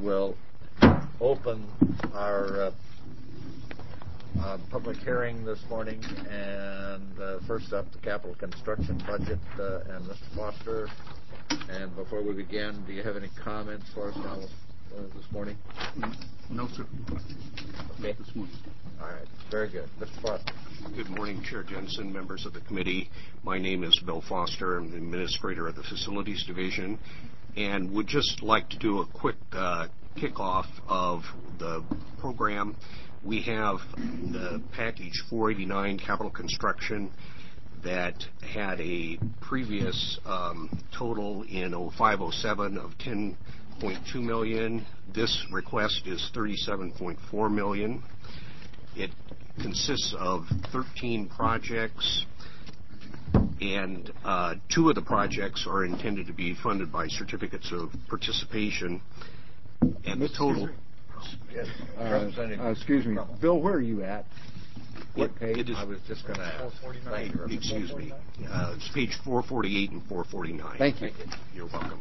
will open our public hearing this morning, and first up, the capital construction budget, and Mr. Foster. And before we begin, do you have any comments for us now this morning? No, sir. Okay. This morning. All right. Very good. Mr. Foster. Good morning, Chair Jensen, members of the committee. My name is Bill Foster. I'm the administrator of the Facilities Division, and would just like to do a quick kickoff of the program. We have the package 489 capital construction that had a previous total in 0507 of $10.2 million. This request is $37.4 million. It consists of 13 projects, and 2 of the projects are intended to be funded by certificates of participation. And the total... Yes. Excuse me. Bill, where are you at? What page? I was just going to ask. Excuse me. It's page 448 and 449. Thank you. You're welcome.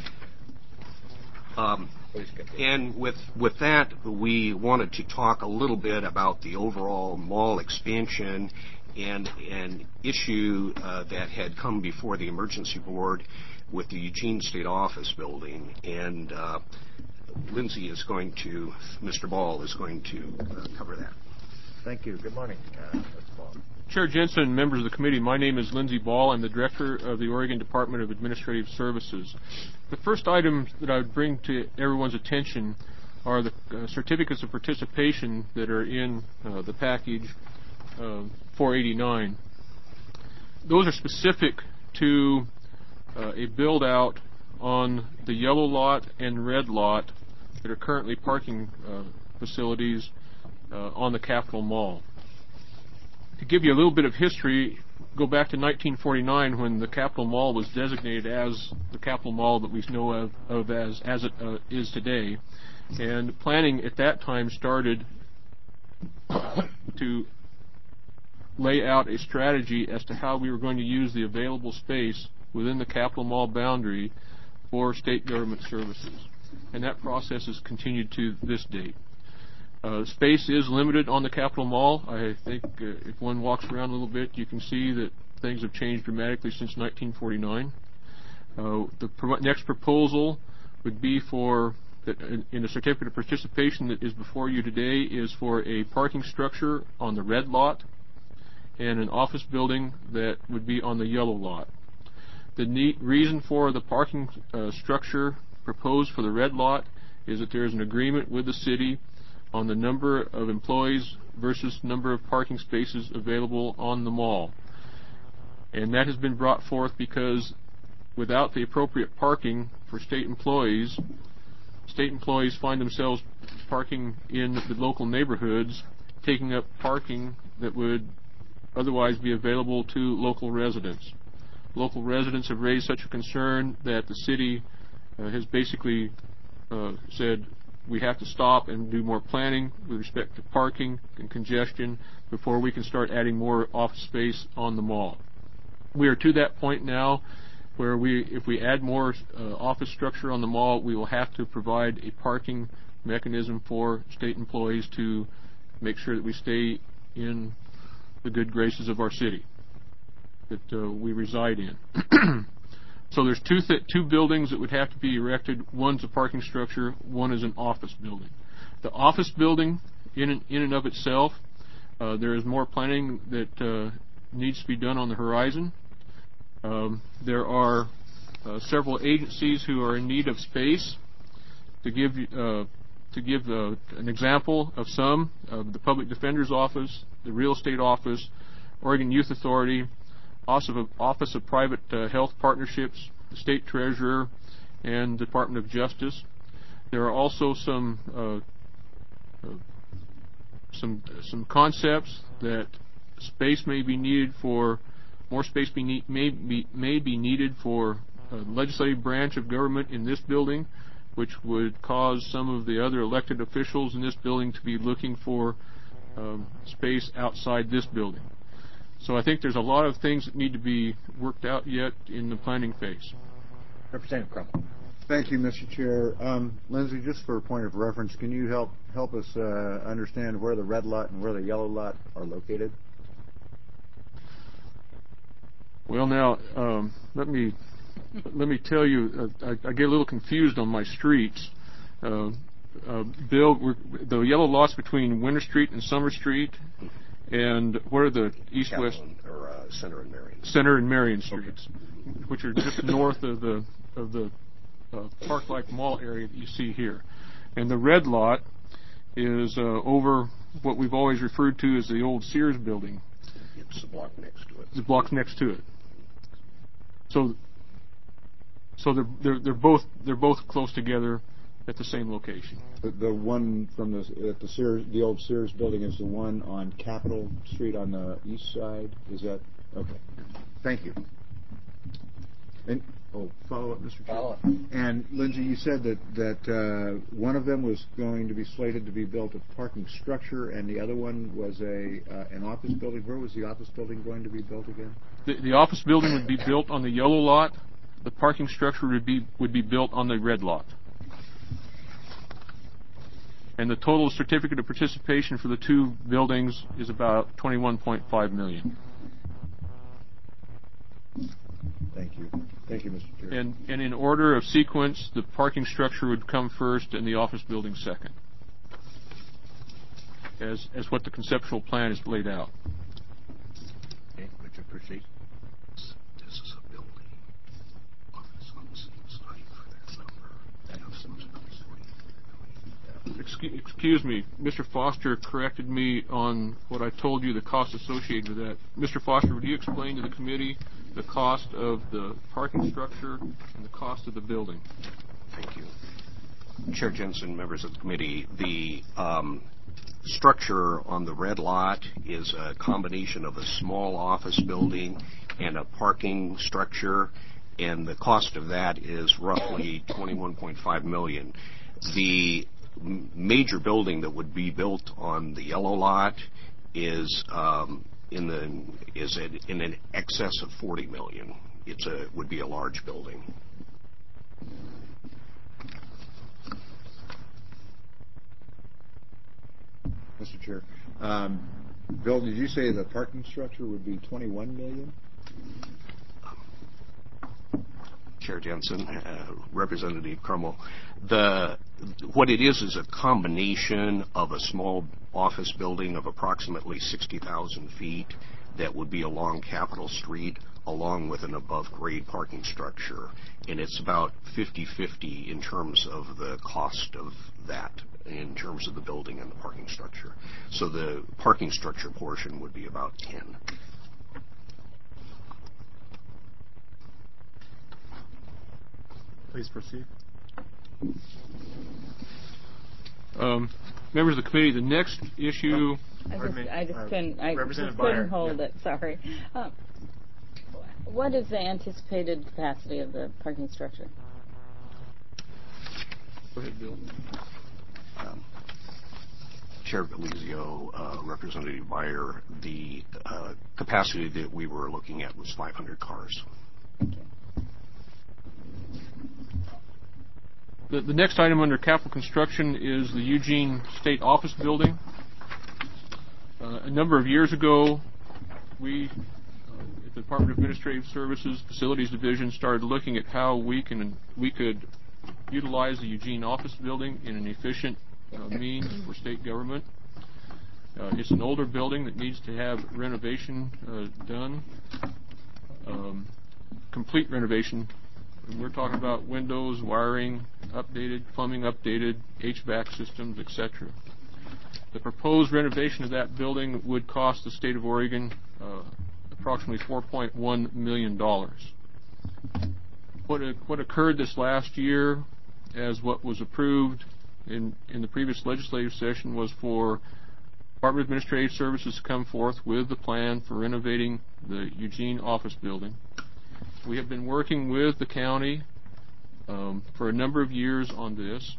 Please continue. And with that, we wanted to talk a little bit about the overall mall expansion and an issue that had come before the emergency board with the Eugene State Office building. And Mr. Ball is going to cover that. Thank you. Good morning, Mr. Ball. Chair Jensen, members of the committee, my name is Lindsey Ball. I'm the director of the Oregon Department of Administrative Services. The first item that I would bring to everyone's attention are the certificates of participation that are in the package 489. Those are specific to a build-out on the yellow lot and red lot that are currently parking facilities on the Capitol Mall. To give you a little bit of history, go back to 1949 when the Capitol Mall was designated as the Capitol Mall that we know of as it is today. And planning at that time started to lay out a strategy as to how we were going to use the available space within the Capitol Mall boundary for state government services. And that process has continued to this date. Space is limited on the Capitol Mall. I think if one walks around a little bit, you can see that things have changed dramatically since 1949. The next proposal would be for, in the certificate of participation that is before you today, is for a parking structure on the red lot and an office building that would be on the yellow lot. The reason for the parking structure proposed for the red lot is that there is an agreement with the city on the number of employees versus number of parking spaces available on the mall. And that has been brought forth because without the appropriate parking for state employees find themselves parking in the local neighborhoods, taking up parking that would otherwise be available to local residents. Local residents have raised such a concern that the city has basically said we have to stop and do more planning with respect to parking and congestion before we can start adding more office space on the mall. We are to that point now where if we add more office structure on the mall, we will have to provide a parking mechanism for state employees to make sure that we stay in the good graces of our city that we reside in. So there's two buildings that would have to be erected. One's a parking structure, one is an office building. The office building, in and of itself, there is more planning that needs to be done on the horizon. There are several agencies who are in need of space. To give an example of some, the Public Defender's Office, the Real Estate Office, Oregon Youth Authority, Office of Private Health Partnerships, the State Treasurer, and Department of Justice. There are also some concepts that space may be needed for more space may be needed for a legislative branch of government in this building, which would cause some of the other elected officials in this building to be looking for space outside this building. So I think there's a lot of things that need to be worked out yet in the planning phase. Representative Crum. Thank you, Mr. Chair. Lindsay, just for a point of reference, can you help us understand where the red lot and where the yellow lot are located? Well, now let me tell you, I get a little confused on my streets. Bill, the yellow lots between Winter Street and Summer Street, and what are the east-west? Center and Marion. Center and Marion Streets, which are just north of the Park-like Mall area that you see here. And the red lot is over what we've always referred to as the old Sears building. It's the block next to it. The block next to it. So they're both close together at the same location. The one from the old Sears building is the one on Capitol Street on the east side. Is that okay? Thank you. And follow up, Mr. Chair. Follow up. And Lindsay, you said that one of them was going to be slated to be built a parking structure, and the other one was an office building. Where was the office building going to be built again? The office building would be built on the yellow lot. The parking structure would be built on the red lot. And the total certificate of participation for the two buildings is about $21.5 million. Thank you. Thank you, Mr. Chair. And in order of sequence, the parking structure would come first and the office building second, as what the conceptual plan is laid out. Okay, Richard, proceed. This is a building. Office on the same site for that number. That house is about 40 million. Excuse me, Mr. Foster corrected me on what I told you, the cost associated with that. Mr. Foster, would you explain to the committee the cost of the parking structure and the cost of the building? Thank you. Chair Jensen, members of the committee, the structure on the red lot is a combination of a small office building and a parking structure, and the cost of that is roughly $21.5 million. The major building that would be built on the yellow lot is in an excess of $40 million. Would be a large building. Mr. Chair, Bill, did you say the parking structure would be $21 million? Chair Jensen, Representative Crummell, what it is a combination of a small office building of approximately 60,000 feet that would be along Capitol Street, along with an above-grade parking structure, and it's about 50-50 in terms of the cost of that, in terms of the building and the parking structure. So the parking structure portion would be about 10. Please proceed. Members of the committee, the next issue... I just couldn't hold it, sorry. What is the anticipated capacity of the parking structure? Go ahead, Bill. Chair Galizio, Representative Byer, the capacity that we were looking at was 500 cars. Thank you. The next item under capital construction is the Eugene State Office Building. A number of years ago, we, at the Department of Administrative Services Facilities Division, started looking at how we could utilize the Eugene Office Building in an efficient means for state government. It's an older building that needs to have renovation done, complete renovation. And we're talking about windows, wiring updated, plumbing updated, HVAC systems, etc. The proposed renovation of that building would cost the state of Oregon approximately $4.1 million. What occurred this last year, as what was approved in the previous legislative session, was for Department of Administrative Services to come forth with the plan for renovating the Eugene office building. We have been working with the county for a number of years on this.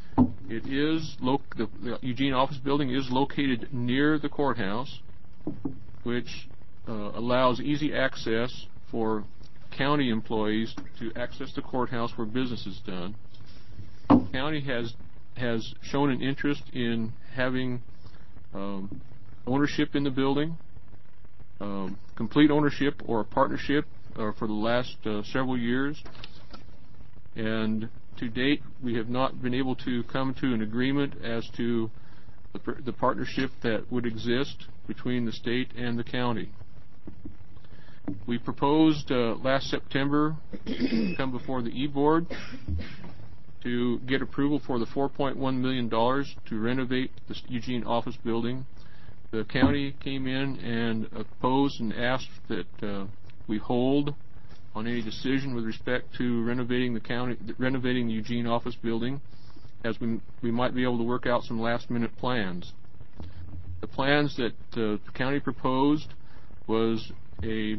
The Eugene office building is located near the courthouse, which allows easy access for county employees to access the courthouse where business is done. The county has shown an interest in having ownership in the building, complete ownership or a partnership for the last several years. And to date, we have not been able to come to an agreement as to the partnership that would exist between the state and the county. We proposed last September to come before the E-Board to get approval for the $4.1 million to renovate the Eugene office building. The county came in and opposed and asked that we hold on any decision with respect to renovating the Eugene office building, as we might be able to work out some last-minute plans. The plans that the county proposed was a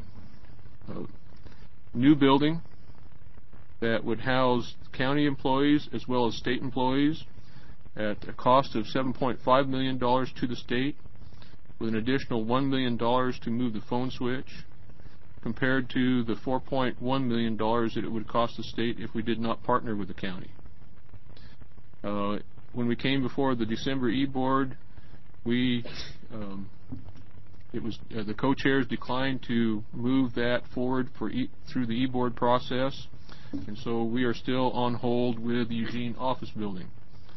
new building that would house county employees as well as state employees at a cost of $7.5 million to the state, with an additional $1 million to move the phone switch, compared to the $4.1 million that it would cost the state if we did not partner with the county. When we came before the December E-Board, the co-chairs declined to move that forward through the E-Board process, and so we are still on hold with the Eugene office building.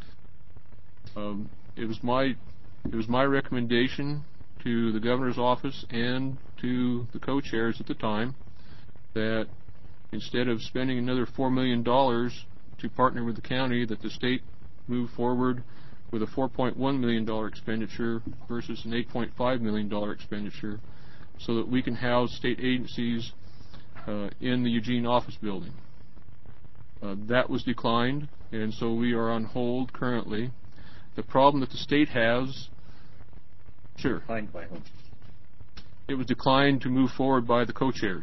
It was my recommendation to the governor's office and to the co-chairs at the time that instead of spending another $4 million to partner with the county, that the state move forward with a $4.1 million expenditure versus an $8.5 million expenditure, so that we can house state agencies in the Eugene office building. That was declined, and so we are on hold currently. The problem that the state has... Sure. Declined by whom? It was declined to move forward by the co-chairs.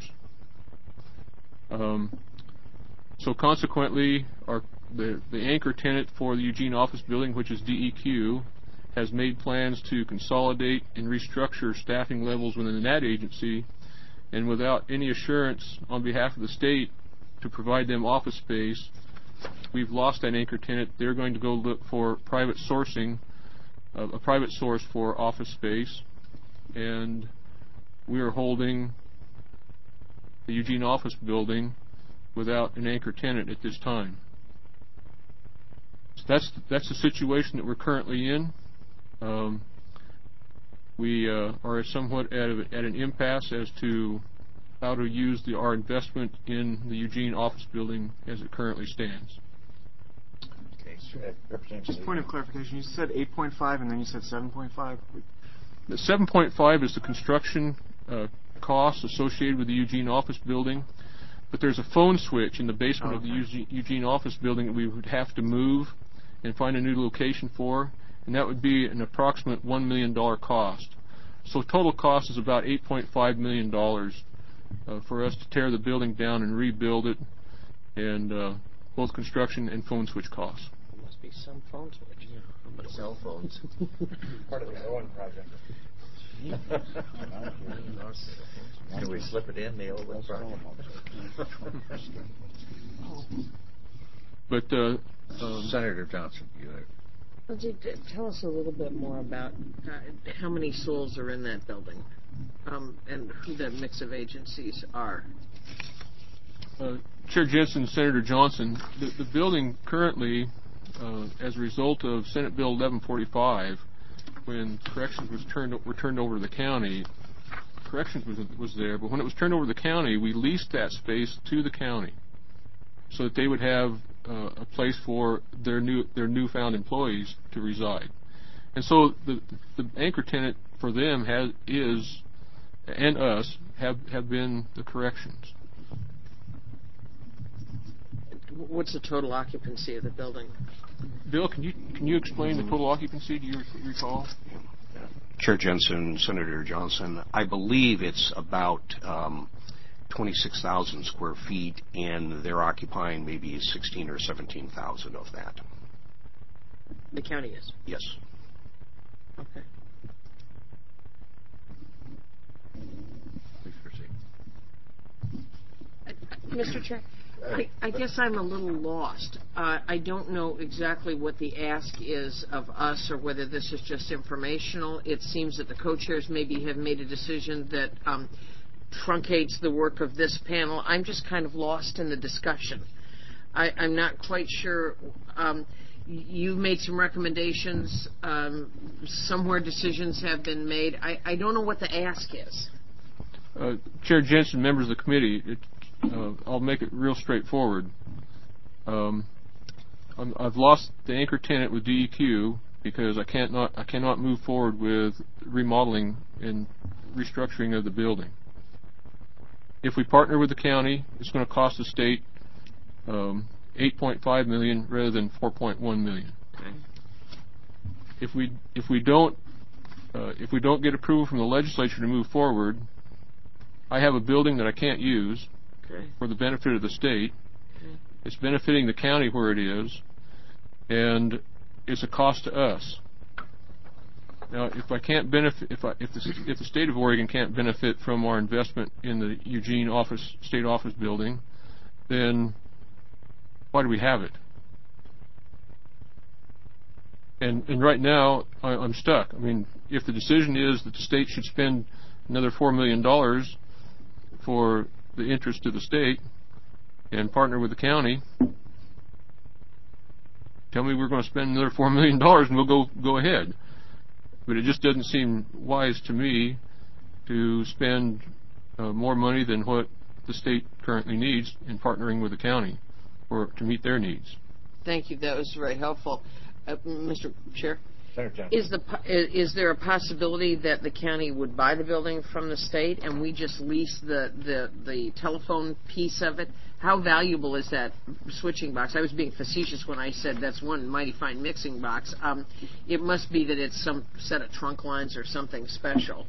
So consequently, the anchor tenant for the Eugene office building, which is DEQ, has made plans to consolidate and restructure staffing levels within that agency, and without any assurance on behalf of the state to provide them office space, we've lost that anchor tenant. They're going to go look for private sourcing, a private source for office space, and we are holding the Eugene office building without an anchor tenant at this time. So that's the situation that we're currently in. We are somewhat at an impasse as to how to use our investment in the Eugene office building as it currently stands. Okay, so just point of clarification, you said 8.5 and then you said 7.5? The 7.5 is the construction costs associated with the Eugene office building, but there's a phone switch in the basement of the Eugene office building that we would have to move and find a new location for, and that would be an approximate $1 million cost. So total cost is about $8.5 million for us to tear the building down and rebuild it, and both construction and phone switch costs. There must be some phone switch. Yeah, cell phones. Part of the Owen project. Can we slip it in the Owen project? But Senator Johnson, tell us a little bit more about how many souls are in that building, and who the mix of agencies are. Chair Jensen, Senator Johnson, the building currently, as a result of Senate Bill 1145, when corrections were turned over to the county, corrections was there, but when it was turned over to the county, we leased that space to the county so that they would have a place for their newfound employees to reside. And so the anchor tenant for them and us have been the corrections. What's the total occupancy of the building? Bill, can you explain the total occupancy? Do you recall? Chair Jensen, Senator Johnson, I believe it's about 26,000 square feet, and they're occupying maybe 16 or 17,000 of that. The county is? Yes. Okay. please proceed. Mr. Chair, I guess I'm a little lost. I don't know exactly what the ask is of us or whether this is just informational. It seems that the co-chairs maybe have made a decision that truncates the work of this panel. I'm just kind of lost in the discussion. I'm not quite sure. You made some recommendations. Somewhere decisions have been made. I don't know what the ask is. Chair Jensen, members of the committee, I'll make it real straightforward. I've lost the anchor tenant with DEQ because I cannot move forward with remodeling and restructuring of the building. If we partner with the county, it's going to cost the state $8.5 million rather than $4.1 million. Okay. If we don't get approval from the legislature to move forward, I have a building that I can't use for the benefit of the state. Okay. It's benefiting the county where it is, and it's a cost to us. Now, if I can't benefit, if the state of Oregon can't benefit from our investment in the Eugene state office building, then why do we have it? And right now, I'm stuck. I mean, if the decision is that the state should spend another $4 million for the interest of the state and partner with the county, tell me we're going to spend another $4 million and we'll go ahead. But it just doesn't seem wise to me to spend more money than what the state currently needs in partnering with the county or to meet their needs. Thank you. That was very helpful. Mr. Chair? Senator Is there a possibility that the county would buy the building from the state and we just lease the telephone piece of it? How valuable is that switching box? I was being facetious when I said that's one mighty fine mixing box. It must be that it's some set of trunk lines or something special.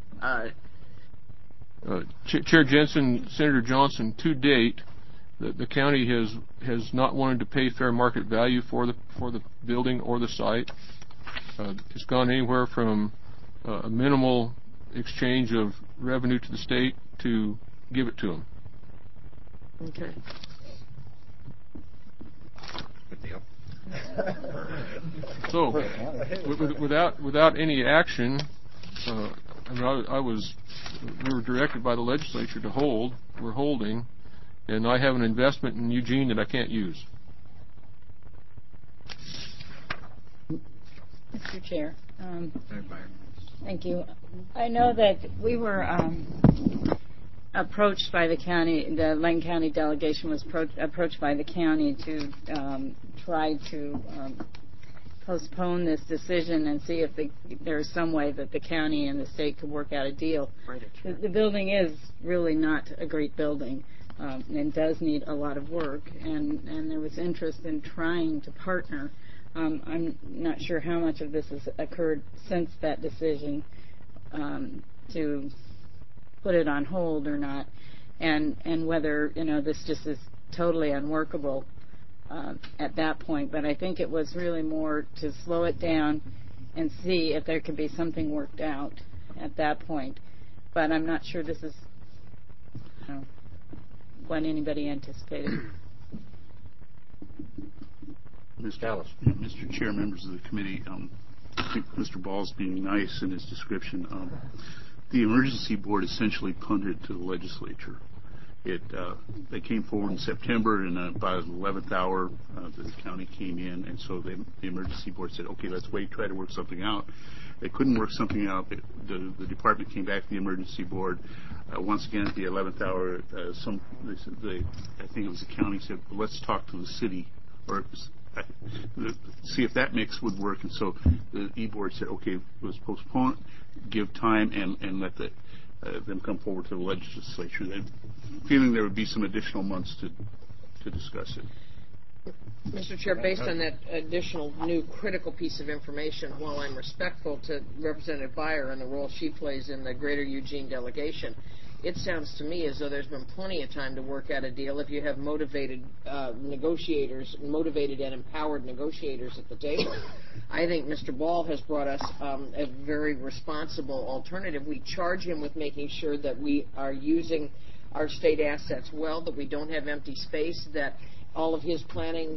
Chair Jensen, Senator Johnson, to date, the county has not wanted to pay fair market value for the building or the site. It's gone anywhere from a minimal exchange of revenue to the state to give it to them. Okay. Good deal. So, without any action, we were directed by the legislature to hold. We're holding, and I have an investment in Eugene that I can't use. Mr. Chair. Thank you. I know that we were approached by the county, the Lane County delegation was approached by the county to try to postpone this decision and see if there's some way that the county and the state could work out a deal. The building is really not a great building and does need a lot of work, and there was interest in trying to partner. I'm not sure how much of this has occurred since that decision to put it on hold or not, and whether this just is totally unworkable at that point. But I think it was really more to slow it down and see if there could be something worked out at that point. But I'm not sure this is what anybody anticipated. Mr. Chair, members of the committee, I think Mr. Ball's being nice in his description. The emergency board essentially punted to the legislature. They came forward in September, and by the 11th hour, the county came in, and so the emergency board said, okay, let's wait, try to work something out. They couldn't work something out. The department came back to the emergency board. Once again, at the 11th hour, I think it was the county said, well, let's talk to the city, or see if that mix would work. And so the E-board said, okay, let's postpone it, give time, and let them come forward to the legislature. They're feeling there would be some additional months to discuss it. Mr. Chair, based on that additional new critical piece of information, while I'm respectful to Representative Beyer and the role she plays in the Greater Eugene delegation, it sounds to me as though there's been plenty of time to work out a deal if you have motivated negotiators, motivated and empowered negotiators at the table. I think Mr. Ball has brought us a very responsible alternative. We charge him with making sure that we are using our state assets well, that we don't have empty space, that all of his planning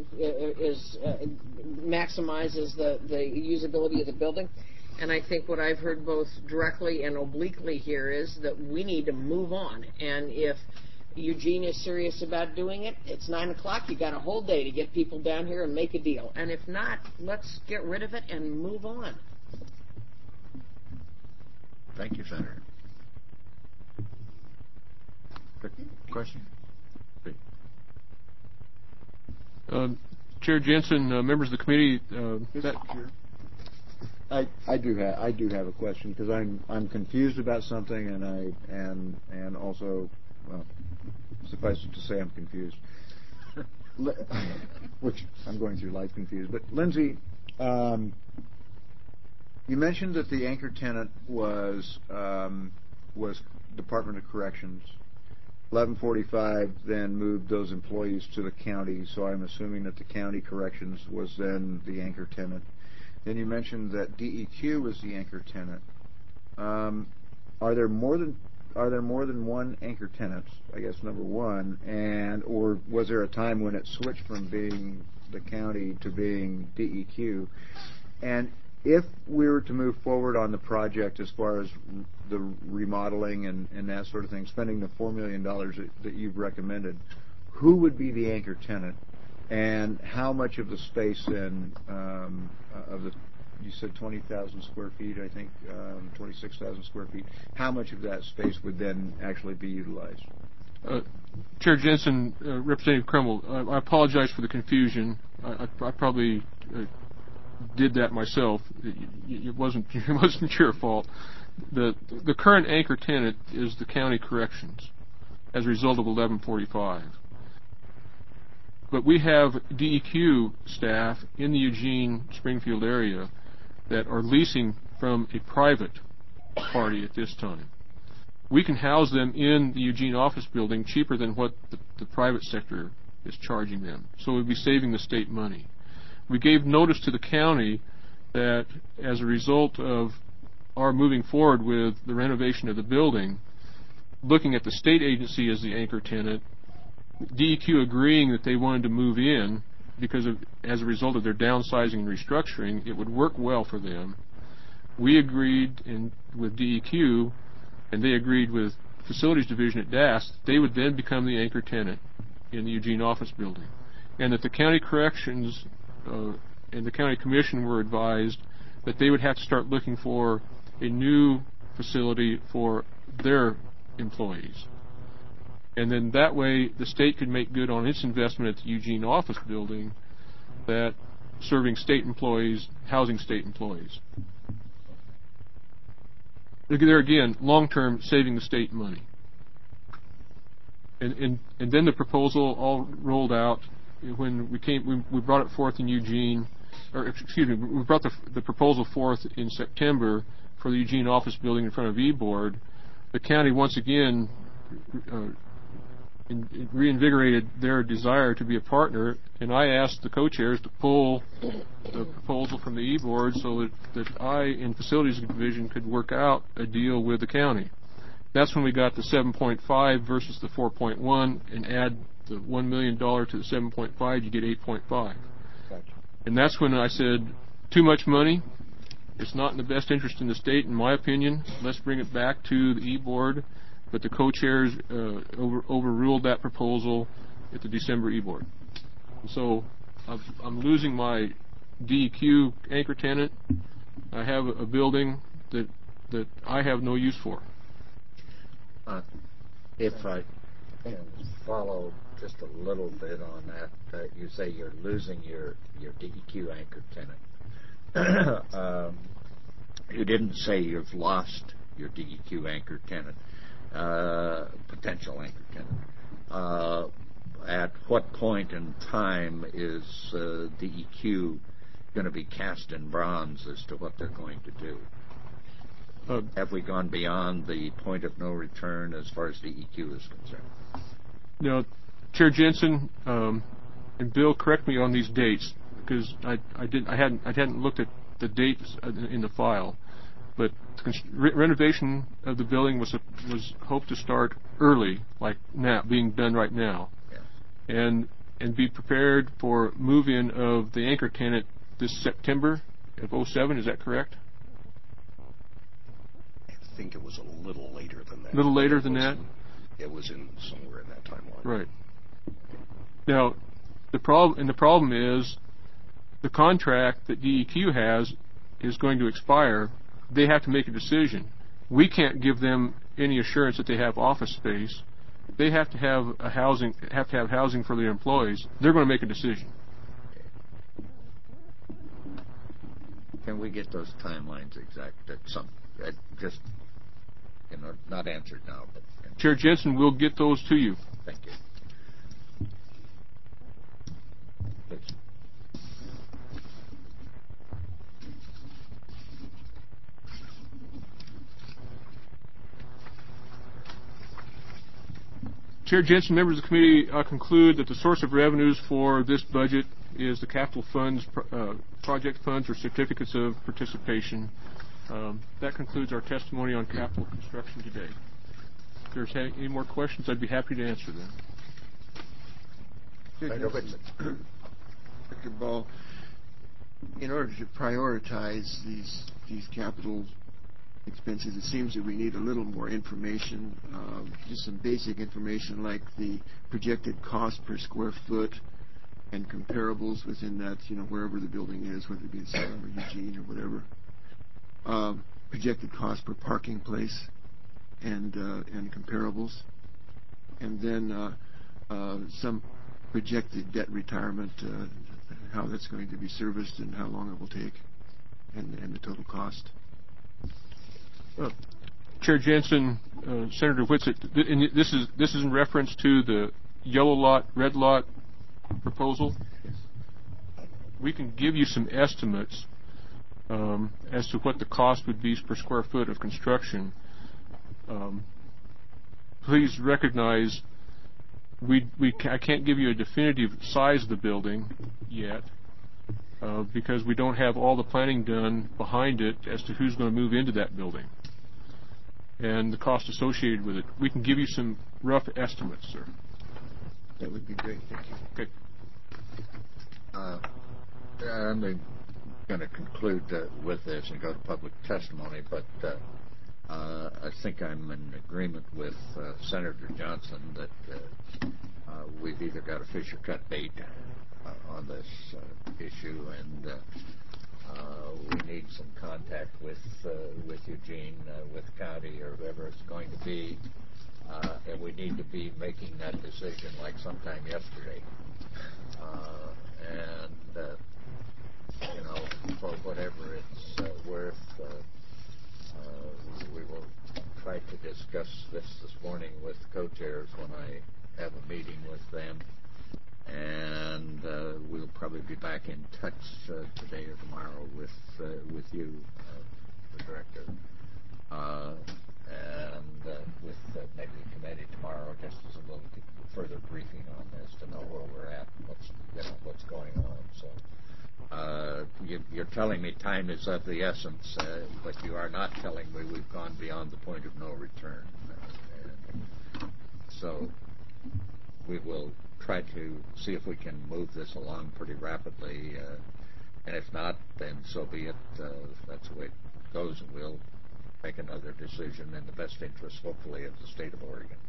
maximizes the usability of the building. And I think what I've heard both directly and obliquely here is that we need to move on. And if Eugene is serious about doing it, it's 9 o'clock. You got a whole day to get people down here and make a deal. And if not, let's get rid of it and move on. Thank you, Senator. Question? Chair Jensen, members of the committee, I do have a question because I'm confused about something, and also, well, suffice it to say I'm confused, which I'm going through life confused. But Lindsay, you mentioned that the anchor tenant was Department of Corrections. 1145 then moved those employees to the county, so I'm assuming that the county corrections was then the anchor tenant. Then you mentioned that DEQ was the anchor tenant. Are there more than one anchor tenant? I guess number one, or was there a time when it switched from being the county to being DEQ? And if we were to move forward on the project as far as the remodeling and that sort of thing, spending the $4 million that you've recommended, who would be the anchor tenant? And how much of the space then, you said 20,000 square feet, I think, 26,000 square feet, how much of that space would then actually be utilized? Chair Jensen, Representative Kreml, I apologize for the confusion. I probably did that myself. It wasn't your fault. The current anchor tenant is the county corrections as a result of 1145. But we have DEQ staff in the Eugene-Springfield area that are leasing from a private party at this time. We can house them in the Eugene office building cheaper than what the private sector is charging them. So we'd be saving the state money. We gave notice to the county that as a result of our moving forward with the renovation of the building, looking at the state agency as the anchor tenant, DEQ agreeing that they wanted to move in because as a result of their downsizing and restructuring, it would work well for them. We agreed with DEQ, and they agreed with Facilities Division at DAS, they would then become the anchor tenant in the Eugene office building, and that the county corrections and the county commission were advised that they would have to start looking for a new facility for their employees. And then that way the state could make good on its investment at the Eugene office building, that serving state employees, housing state employees. There again, long-term saving the state money. And then the proposal all rolled out when we brought it forth in Eugene, or excuse me, we brought the proposal forth in September for the Eugene office building in front of E-Board. The county once again reinvigorated their desire to be a partner, and I asked the co-chairs to pull the proposal from the E-Board so that I, in Facilities Division, could work out a deal with the county. That's when we got the 7.5 versus the 4.1, and add the $1 million to the 7.5, you get 8.5. Gotcha. And that's when I said, too much money. It's not in the best interest in the state, in my opinion. Let's bring it back to the E-Board. But the co-chairs overruled that proposal at the December E-Board. So I'm losing my DEQ anchor tenant. I have a building that I have no use for. If I can follow just a little bit on that, you say you're losing your DEQ anchor tenant. You didn't say you've lost your DEQ anchor tenant, potential anchor tenant. At what point in time is DEQ going to be cast in bronze as to what they're going to do? Have we gone beyond the point of no return as far as DEQ is concerned? No, Chair Jensen and Bill, correct me on these dates because I hadn't looked at the dates in the file. But renovation of the building was hoped to start early, like now, being done right now, and be prepared for move-in of the anchor tenant this September of 2007. Is that correct? I think it was a little later than that. A little later than that? It was in somewhere in that timeline. Right. Now, the problem is the contract that DEQ has is going to expire. They have to make a decision. We can't give them any assurance that they have office space. They have to have housing for their employees. They're going to make a decision. Can we get those timelines exact? Just not answered now, but Chair Jensen, we'll get those to you. Thank you. Please. Chair Jensen, members of the committee conclude that the source of revenues for this budget is the capital funds, project funds, or certificates of participation. That concludes our testimony on capital construction today. If there's any more questions, I'd be happy to answer them. Dr. Ball, in order to prioritize these capital expenses, it seems that we need a little more information, just some basic information like the projected cost per square foot and comparables within that, wherever the building is, whether it be Salem or Eugene or whatever. Projected cost per parking place and comparables. And then some projected debt retirement, how that's going to be serviced and how long it will take, and the total cost. Chair Jensen, Senator Whitsitt, this is in reference to the yellow lot, red lot proposal. Yes. We can give you some estimates as to what the cost would be per square foot of construction. Please recognize I can't give you a definitive size of the building yet because we don't have all the planning done behind it as to who's going to move into that building and the cost associated with it. We can give you some rough estimates, sir. That would be great. Thank you. Okay. I'm going to conclude with this and go to public testimony, but I think I'm in agreement with Senator Johnson that we've either got to fish or cut bait on this issue, and we need some contact with Eugene, with the county, or whoever it's going to be, and we need to be making that decision like sometime yesterday. For whatever it's worth, we will try to discuss this morning with co-chairs when I have a meeting with them, and we'll probably be back in touch today or tomorrow with you, the director, and with maybe the committee tomorrow, just as a little further briefing on this to know where we're at and what's going on. So. You're telling me time is of the essence, but you are not telling me we've gone beyond the point of no return. So we will try to see if we can move this along pretty rapidly, and if not, then so be it. That's the way it goes, and we'll make another decision in the best interest, hopefully, of the state of Oregon.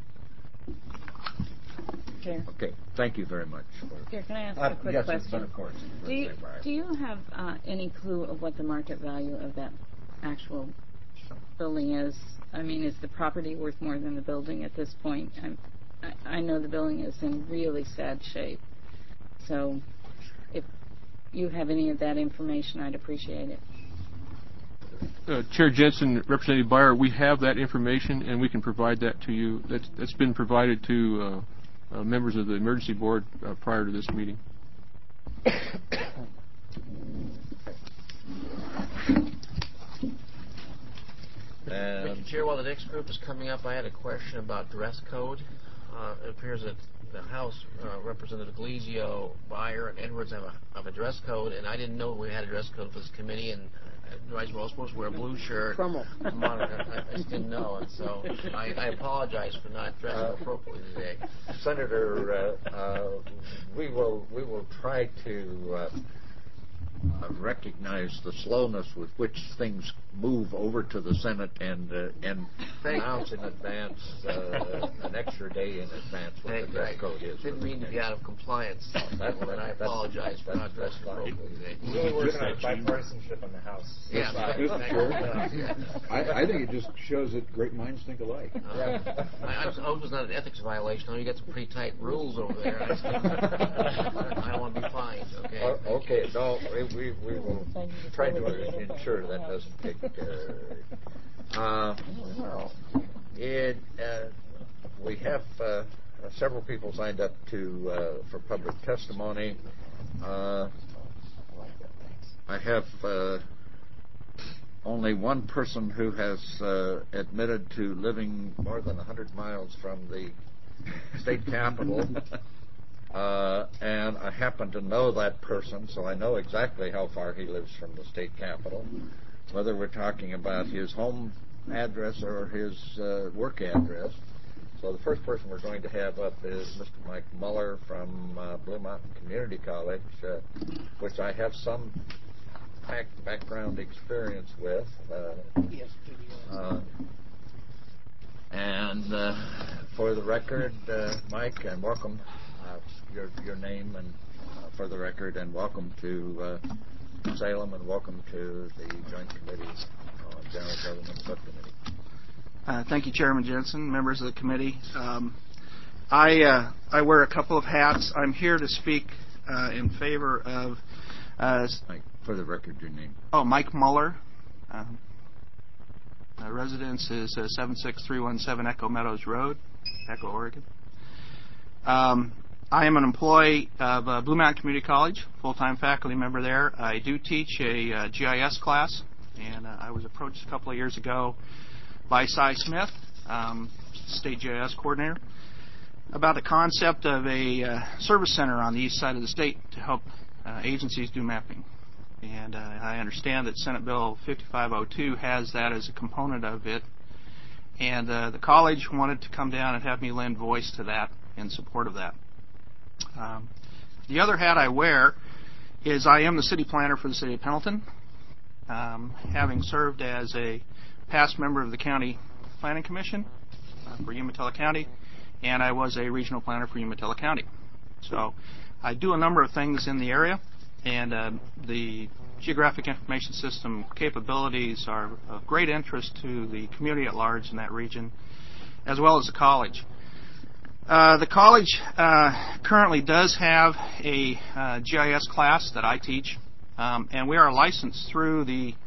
Chair. Okay, thank you very much. Chair, can I ask a quick yes, question? But of course. Do you have any clue of what the market value of that actual building is? I mean, is the property worth more than the building at this point? I know the building is in really sad shape. So if you have any of that information, I'd appreciate it. Chair Jensen, Representative Beyer, we have that information, and we can provide that to you. That's been provided to members of the emergency board prior to this meeting. Mr. Chair, while the next group is coming up, I had a question about dress code. It appears that the House, Representative Galizio, Byer, and Edwards have a dress code, and I didn't know we had a dress code for this committee, and we're all supposed to wear a blue shirt. I just didn't know, and so I apologize for not dressing appropriately today. Senator, we will try to recognize the slowness with which things move over to the Senate and announce in advance, an extra day in advance what the dress code is. Didn't mean to be out of compliance. And I apologize for not dressing appropriately today. It really works on bipartisanship in the House. Yeah, I think it just shows that great minds think alike. I hope it's not an ethics violation. I know you got some pretty tight rules over there. I don't want to be fined. Okay. Okay. No, we will try to ensure that doesn't take. We have several people signed up for public testimony. I have only one person who has admitted to living more than 100 miles from the state capitol. And I happen to know that person, so I know exactly how far he lives from the state capitol, whether we're talking about his home address or his work address. So the first person we're going to have up is Mr. Mike Muller from Blue Mountain Community College, which I have some background experience with. And for the record, Mike, and welcome. Your name and for the record, and welcome to Salem, and welcome to the Joint Committee on General Government Subcommittee. Thank you, Chairman Jensen, members of the committee. I wear a couple of hats. I'm here to speak in favor of... Mike, for the record, your name. Oh, Mike Muller. My residence is 76317 Echo Meadows Road, Echo, Oregon. I am an employee of Blue Mountain Community College, full-time faculty member there. I do teach a GIS class, and I was approached a couple of years ago by Cy Smith, state GIS coordinator, about the concept of a service center on the east side of the state to help agencies do mapping. And I understand that Senate Bill 5502 has that as a component of it, and the college wanted to come down and have me lend voice to that in support of that. The other hat I wear is I am the city planner for the city of Pendleton, having served as a past member of the county planning commission for Umatilla County, and I was a regional planner for Umatilla County. So I do a number of things in the area, and the geographic information system capabilities are of great interest to the community at large in that region, as well as the college. The college currently does have a GIS class that I teach, and we are licensed through the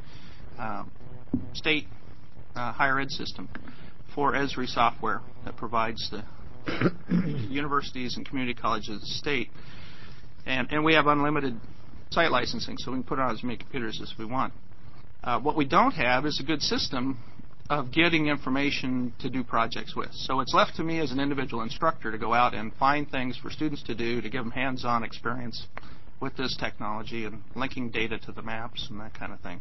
state higher ed system for Esri software that provides the universities and community colleges of the state. And we have unlimited site licensing, so we can put on as many computers as we want. What we don't have is a good system of getting information to do projects with. So it's left to me as an individual instructor to go out and find things for students to do, to give them hands-on experience with this technology and linking data to the maps and that kind of thing.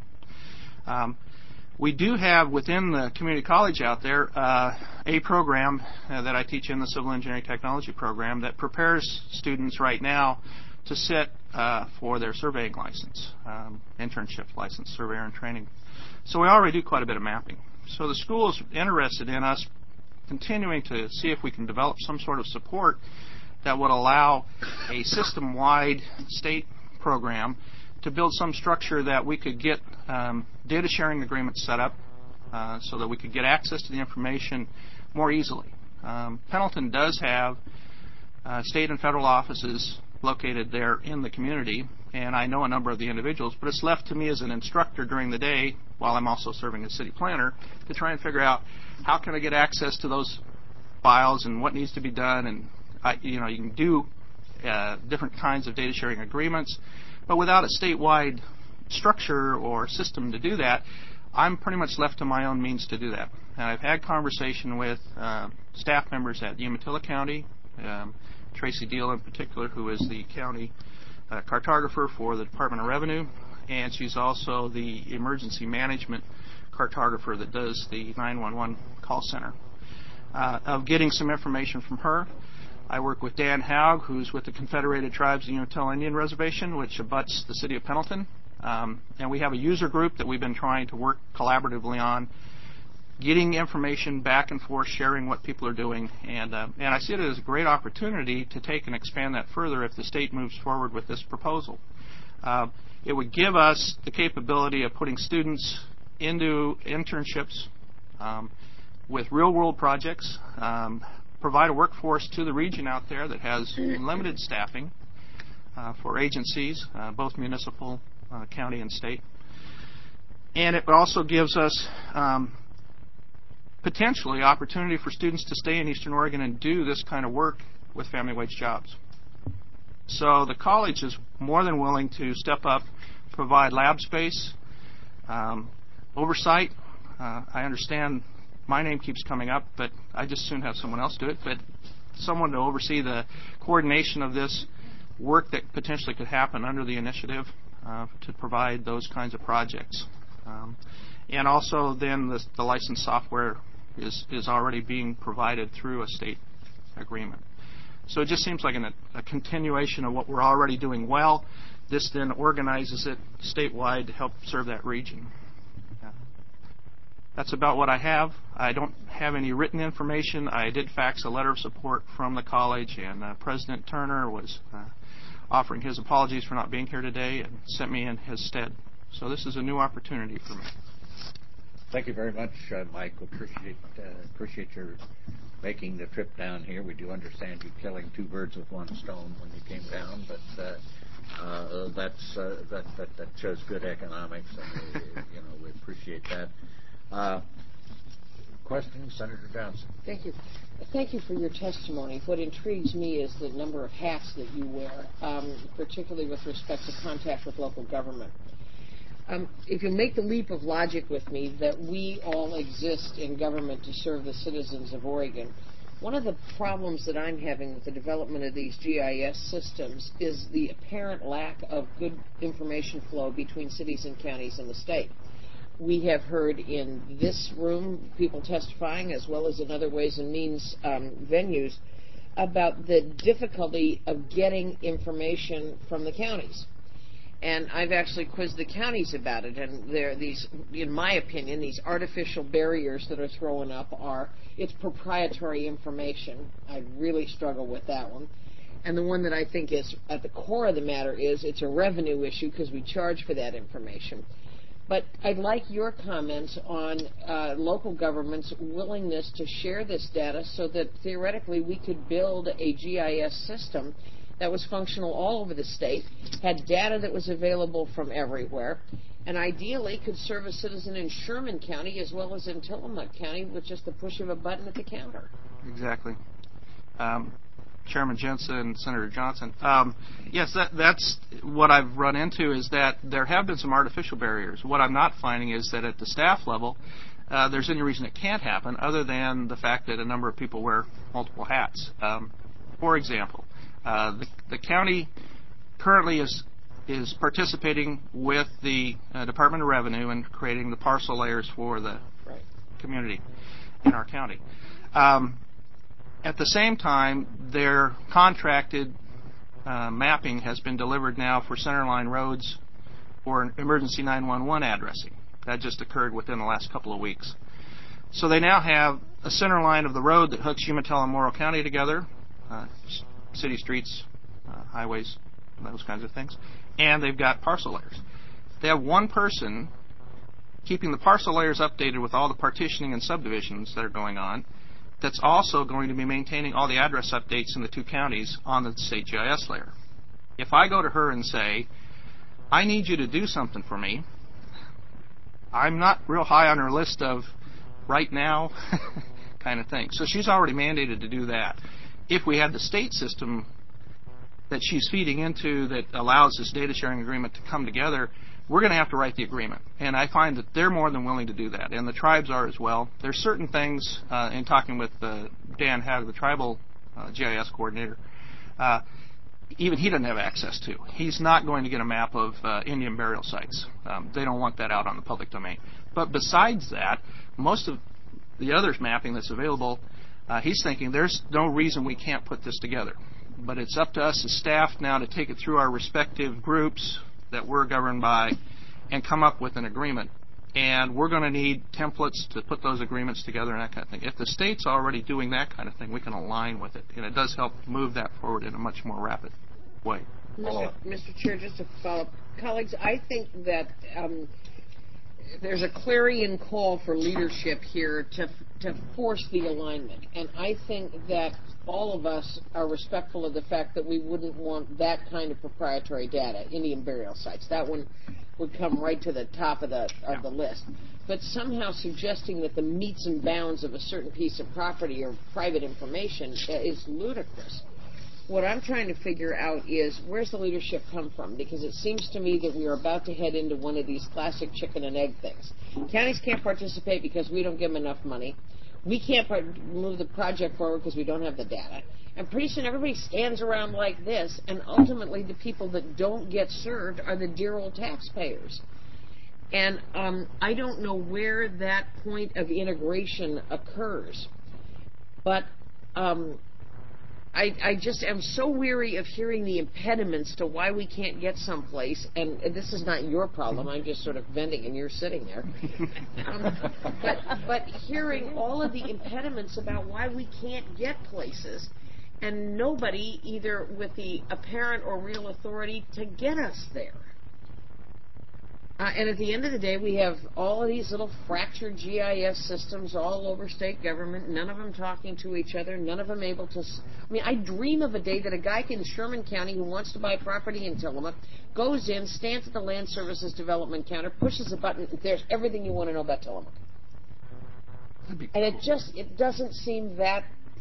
We do have within the community college out there a program that I teach in the Civil Engineering Technology program that prepares students right now to sit for their surveying license, internship license, surveyor and training. So we already do quite a bit of mapping. So the school is interested in us continuing to see if we can develop some sort of support that would allow a system-wide state program to build some structure that we could get data sharing agreements set up so that we could get access to the information more easily. Pendleton does have state and federal offices located there in the community, and I know a number of the individuals, but it's left to me as an instructor during the day, while I'm also serving as city planner, to try and figure out how can I get access to those files and what needs to be done. And you can do different kinds of data sharing agreements, but without a statewide structure or system to do that, I'm pretty much left to my own means to do that. And I've had conversation with staff members at Umatilla County, Tracy Deal in particular, who is the county cartographer for the Department of Revenue, and she's also the emergency management cartographer that does the 911 call center. Of getting some information from her, I work with Dan Haug, who's with the Confederated Tribes of the Umatilla Indian Reservation, which abuts the city of Pendleton. And we have a user group that we've been trying to work collaboratively on, getting information back and forth, sharing what people are doing. And I see it as a great opportunity to take and expand that further if the state moves forward with this proposal. It would give us the capability of putting students into internships with real-world projects, provide a workforce to the region out there that has limited staffing for agencies, both municipal, county, and state. And it also gives us potentially opportunity for students to stay in Eastern Oregon and do this kind of work with family wage jobs. So the college is more than willing to step up, provide lab space, oversight. I understand my name keeps coming up, but I just soon have someone else do it. But someone to oversee the coordination of this work that potentially could happen under the initiative to provide those kinds of projects. And also then the licensed software is already being provided through a state agreement. So it just seems like a continuation of what we're already doing well. This then organizes it statewide to help serve that region. That's about what I have. I don't have any written information. I did fax a letter of support from the college, and President Turner was offering his apologies for not being here today and sent me in his stead. So this is a new opportunity for me. Thank you very much, Mike. Appreciate your making the trip down here. We do understand you killing two birds with one stone when you came down, but that shows good economics, and we appreciate that. Question, Senator Johnson. Thank you. Thank you for your testimony. What intrigues me is the number of hats that you wear, particularly with respect to contact with local government. If you make the leap of logic with me that we all exist in government to serve the citizens of Oregon, one of the problems that I'm having with the development of these GIS systems is the apparent lack of good information flow between cities and counties in the state. We have heard in this room people testifying, as well as in other ways and means venues, about the difficulty of getting information from the counties. And I've actually quizzed the counties about it, and there are these, in my opinion, these artificial barriers that are thrown up are, it's proprietary information. I really struggle with that one. And the one that I think is at the core of the matter is it's a revenue issue because we charge for that information. But I'd like your comments on local government's willingness to share this data so that theoretically we could build a GIS system that was functional all over the state, had data that was available from everywhere, and ideally could serve a citizen in Sherman County as well as in Tillamook County with just the push of a button at the counter. Exactly. Chairman Jensen, Senator Johnson. Yes, that's what I've run into is that there have been some artificial barriers. What I'm not finding is that at the staff level, there's any reason it can't happen other than the fact that a number of people wear multiple hats. For example, the county currently is participating with the Department of Revenue in creating the parcel layers for the community in our county. At the same time, their contracted mapping has been delivered now for centerline roads for emergency 911 addressing. That just occurred within the last couple of weeks. So they now have a center line of the road that hooks Umatilla and Morrow County together, city streets, highways, those kinds of things, and they've got parcel layers. They have one person keeping the parcel layers updated with all the partitioning and subdivisions that are going on, that's also going to be maintaining all the address updates in the two counties on the state GIS layer. If I go to her and say, I need you to do something for me, I'm not real high on her list of right now kind of thing. So she's already mandated to do that. If we had the state system that she's feeding into that allows this data sharing agreement to come together, we're going to have to write the agreement. And I find that they're more than willing to do that, and the tribes are as well. There's certain things, in talking with Dan Haug, the tribal GIS coordinator, even he doesn't have access to. He's not going to get a map of Indian burial sites. They don't want that out on the public domain. But besides that, most of the other mapping that's available, he's thinking there's no reason we can't put this together. But it's up to us as staff now to take it through our respective groups that we're governed by and come up with an agreement. And we're going to need templates to put those agreements together and that kind of thing. If the state's already doing that kind of thing, we can align with it. And it does help move that forward in a much more rapid way. Mr. Chair, just to follow up, colleagues, I think that there's a clarion call for leadership here to force the alignment. And I think that all of us are respectful of the fact that we wouldn't want that kind of proprietary data, Indian burial sites. That one would come right to the top of the list. But somehow suggesting that the metes and bounds of a certain piece of property or private information is ludicrous. What I'm trying to figure out is where's the leadership come from? Because it seems to me that we are about to head into one of these classic chicken and egg things. Counties can't participate because we don't give them enough money. We can't move the project forward because we don't have the data. And pretty soon everybody stands around like this, and ultimately the people that don't get served are the dear old taxpayers. And I don't know where that point of integration occurs. But I just am so weary of hearing the impediments to why we can't get someplace, and this is not your problem, I'm just sort of venting and you're sitting there. But hearing all of the impediments about why we can't get places, and nobody either with the apparent or real authority to get us there. And at the end of the day, we have all of these little fractured GIS systems all over state government, none of them talking to each other, none of them able to... I mean, I dream of a day that a guy in Sherman County who wants to buy property in Tillamook goes in, stands at the Land Services Development counter, pushes a button, there's everything you want to know about Tillamook. And it doesn't seem that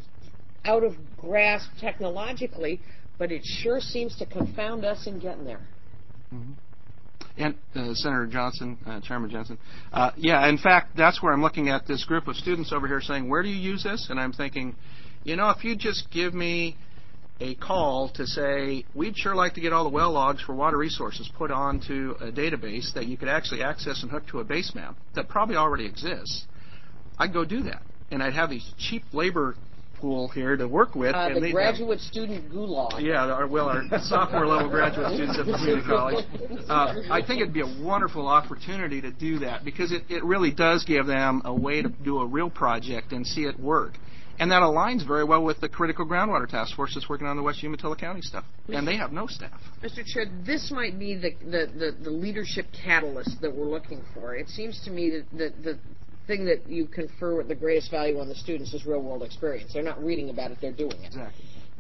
out of grasp technologically, but it sure seems to confound us in getting there. Mm-hmm. And Senator Johnson, Chairman Johnson, yeah, in fact, that's where I'm looking at this group of students over here saying, where do you use this? And I'm thinking, you know, if you just give me a call to say, we'd sure like to get all the well logs for water resources put onto a database that you could actually access and hook to a base map that probably already exists, I'd go do that. And I'd have these cheap labor pool here to work with. And the graduate student gulag. Yeah, our sophomore level graduate students at the community college. I think it'd be a wonderful opportunity to do that because it really does give them a way to do a real project and see it work. And that aligns very well with the Critical Groundwater Task Force that's working on the West Umatilla County stuff. And they have no staff. Mr. Chair, this might be the leadership catalyst that we're looking for. It seems to me that the thing that you confer with the greatest value on the students is real-world experience. They're not reading about it, they're doing it. Exactly.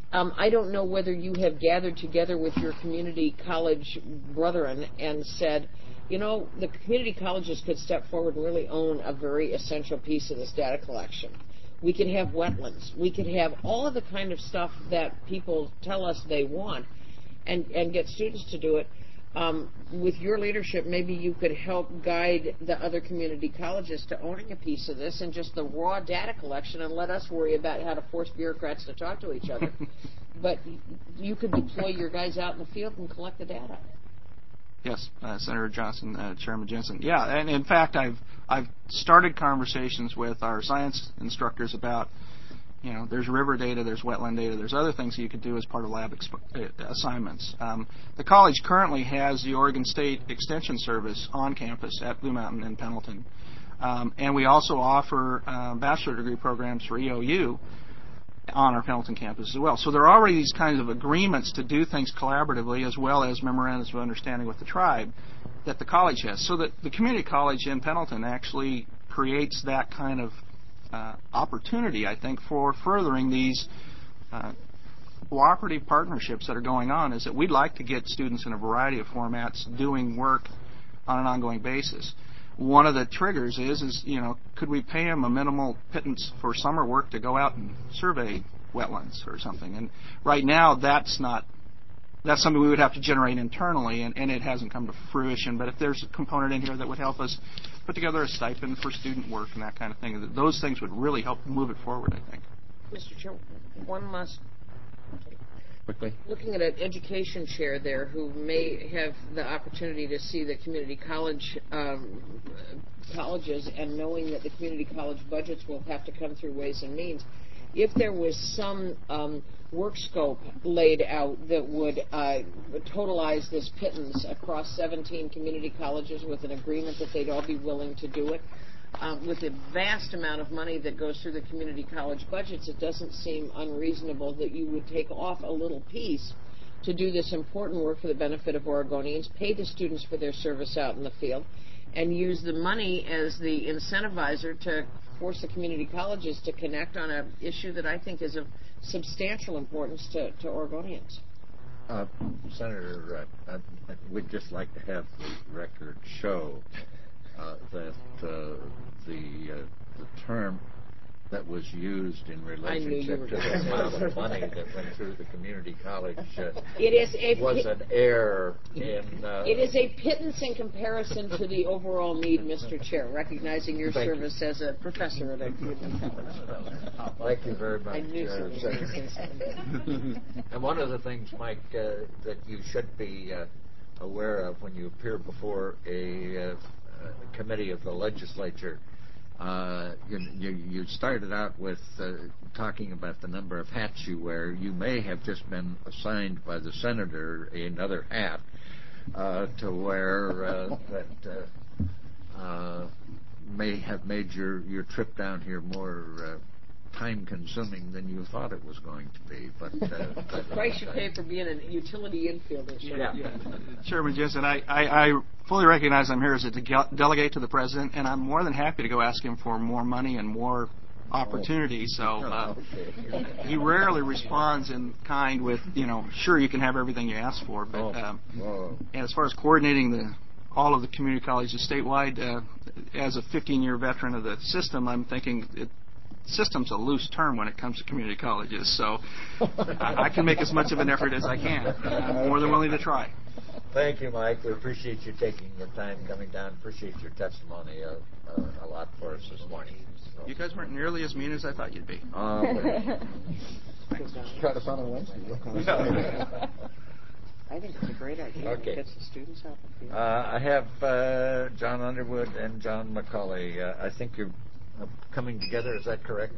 I don't know whether you have gathered together with your community college brethren and said, you know, the community colleges could step forward and really own a very essential piece of this data collection. We could have wetlands. We could have all of the kind of stuff that people tell us they want and get students to do it. With your leadership, maybe you could help guide the other community colleges to owning a piece of this and just the raw data collection and let us worry about how to force bureaucrats to talk to each other. But you could deploy your guys out in the field and collect the data. Yes, Senator Johnson, Chairman Jensen. Yeah, and in fact, I've started conversations with our science instructors about, you know, there's river data, there's wetland data, there's other things that you could do as part of lab assignments. The college currently has the Oregon State Extension Service on campus at Blue Mountain and Pendleton. And we also offer bachelor degree programs for EOU on our Pendleton campus as well. So there are already these kinds of agreements to do things collaboratively as well as memorandums of understanding with the tribe that the college has. So that the community college in Pendleton actually creates that kind of opportunity, I think, for furthering these cooperative partnerships that are going on, is that we'd like to get students in a variety of formats doing work on an ongoing basis. One of the triggers is you know, could we pay them a minimal pittance for summer work to go out and survey wetlands or something? And right now, that's something we would have to generate internally, and it hasn't come to fruition. But if there's a component in here that would help us put together a stipend for student work and that kind of thing, those things would really help move it forward, I think. Mr. Chair, one last. Quickly. Looking at an education chair there who may have the opportunity to see the community colleges and knowing that the community college budgets will have to come through Ways and Means, if there was some work scope laid out that would totalize this pittance across 17 community colleges with an agreement that they'd all be willing to do it, with the vast amount of money that goes through the community college budgets, it doesn't seem unreasonable that you would take off a little piece to do this important work for the benefit of Oregonians, pay the students for their service out in the field, and use the money as the incentivizer to force the community colleges to connect on an issue that I think is of substantial importance to Oregonians. Senator, we'd just like to have the record show that the term that was used in relationship to the amount of money that went through the community college was an error in... it is a pittance in comparison to the overall need, Mr. Chair, recognizing your service as a professor at a community college. Thank you very much. I knew And one of the things, Mike, that you should be aware of when you appear before a committee of the legislature, you started out with talking about the number of hats you wear. You may have just been assigned by the senator another hat to wear that may have made your trip down here more time-consuming than you thought it was going to be. But the price you pay for being a utility infielder. Yeah. Chairman Jensen, I fully recognize I'm here as a delegate to the president, and I'm more than happy to go ask him for more money and more opportunity. So he rarely responds in kind with, sure, you can have everything you ask for. But and as far as coordinating all of the community colleges statewide, as a 15-year veteran of the system, I'm thinking system's a loose term when it comes to community colleges, so I can make as much of an effort as I can. I'm more than willing to try. Thank you, Mike. We appreciate you taking the time coming down. Appreciate your testimony a lot for us this morning. You guys weren't nearly as mean as I thought you'd be. Try to fun on Wednesday. I think it's a great idea. Okay. It gets the students out in the field. I have John Underwood and John McCauley. I think you're coming together. Is that correct?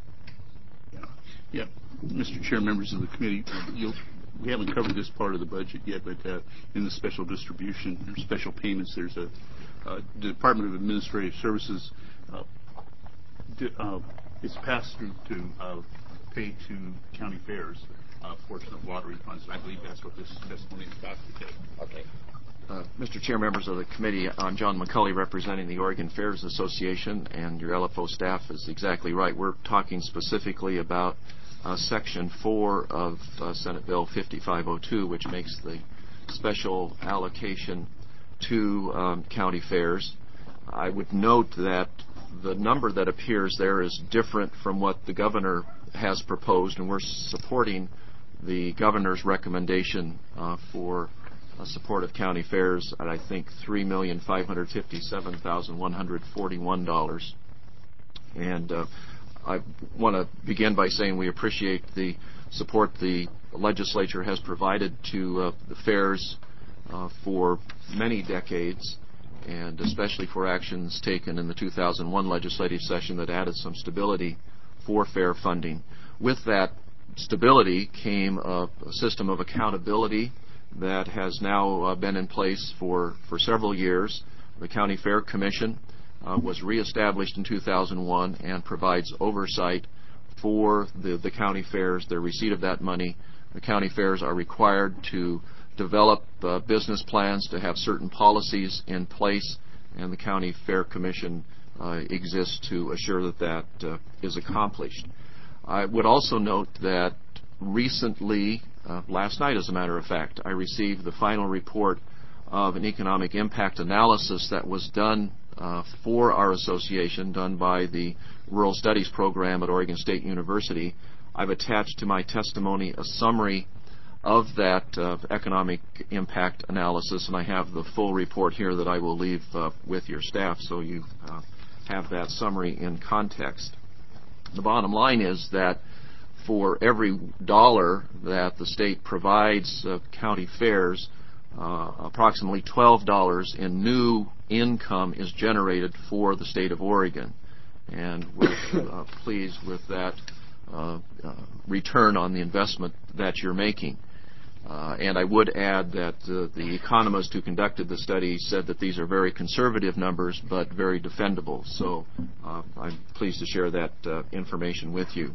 Yeah. Mr. Chair, members of the committee, we haven't covered this part of the budget yet, but in the special distribution or special payments, there's a Department of Administrative Services. It's passed through to pay to county fairs a portion of water refunds. And I believe that's what this testimony is about today. Okay. Mr. Chair, members of the committee, I'm John McCulley representing the Oregon Fairs Association, and your LFO staff is exactly right. We're talking specifically about Section 4 of Senate Bill 5502, which makes the special allocation to county fairs. I would note that the number that appears there is different from what the governor has proposed, and we're supporting the governor's recommendation for support of county fairs at, I think, $3,557,141. And I want to begin by saying we appreciate the support the legislature has provided to the fairs for many decades, and especially for actions taken in the 2001 legislative session that added some stability for fair funding. With that stability came a system of accountability that has now been in place for several years. The County Fair Commission was reestablished in 2001 and provides oversight for the county fairs, the receipt of that money. The county fairs are required to develop business plans, to have certain policies in place, and the County Fair Commission exists to assure that that is accomplished. I would also note that recently, last night as a matter of fact, I received the final report of an economic impact analysis that was done for our association, done by the Rural Studies Program at Oregon State University. I've attached to my testimony a summary of that economic impact analysis, and I have the full report here that I will leave with your staff so you have that summary in context. The bottom line is that for every dollar that the state provides county fairs, approximately $12 in new income is generated for the state of Oregon. And we're pleased with that return on the investment that you're making. And I would add that the economist who conducted the study said that these are very conservative numbers, but very defendable. So I'm pleased to share that information with you.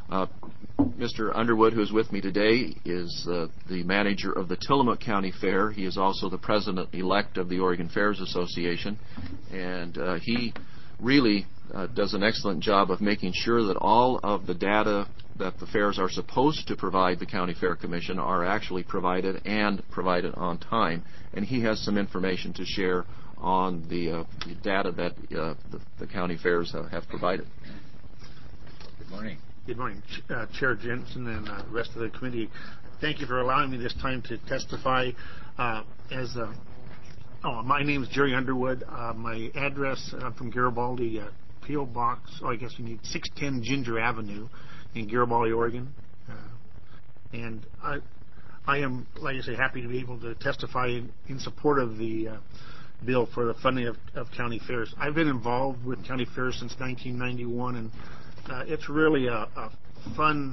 Mr. Underwood, who is with me today, is the manager of the Tillamook County Fair. He is also the president-elect of the Oregon Fairs Association. And he really does an excellent job of making sure that all of the data that the fairs are supposed to provide the County Fair Commission are actually provided and provided on time. And he has some information to share on the data that the county fairs have provided. Good morning. Good morning, Chair Jensen and the rest of the committee. Thank you for allowing me this time to testify. My name is Jerry Underwood. My address, I'm from Garibaldi, P.O. Box, I guess you need 610 Ginger Avenue in Garibaldi, Oregon. And I am, like I say, happy to be able to testify in support of the bill for the funding of county fairs. I've been involved with county fairs since 1991, and it's really a fun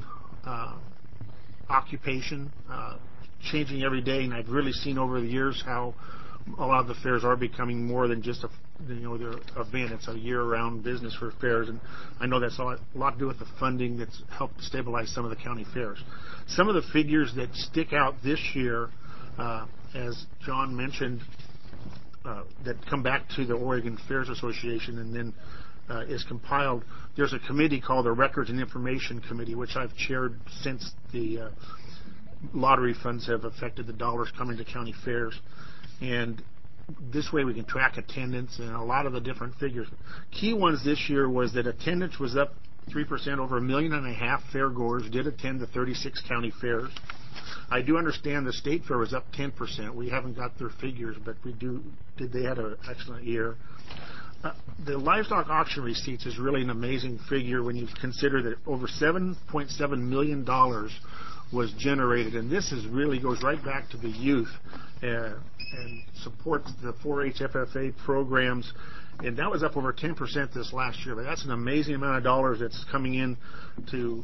occupation, changing every day, and I've really seen over the years how a lot of the fairs are becoming more than just their event. It's a year-round business for fairs, and I know that's a lot to do with the funding that's helped stabilize some of the county fairs. Some of the figures that stick out this year, as John mentioned, that come back to the Oregon Fairs Association and then is compiled. There's a committee called the Records and Information Committee, which I've chaired since the lottery funds have affected the dollars coming to county fairs. And this way we can track attendance and a lot of the different figures. Key ones this year was that attendance was up 3%. Over 1.5 million fairgoers did attend the 36 county fairs. I do understand the state fair was up 10%. We haven't got their figures, but they had an excellent year. The livestock auction receipts is really an amazing figure when you consider that over $7.7 million was generated, and this really goes right back to the youth and supports the 4-H FFA programs, and that was up over 10% this last year. But that's an amazing amount of dollars that's coming in to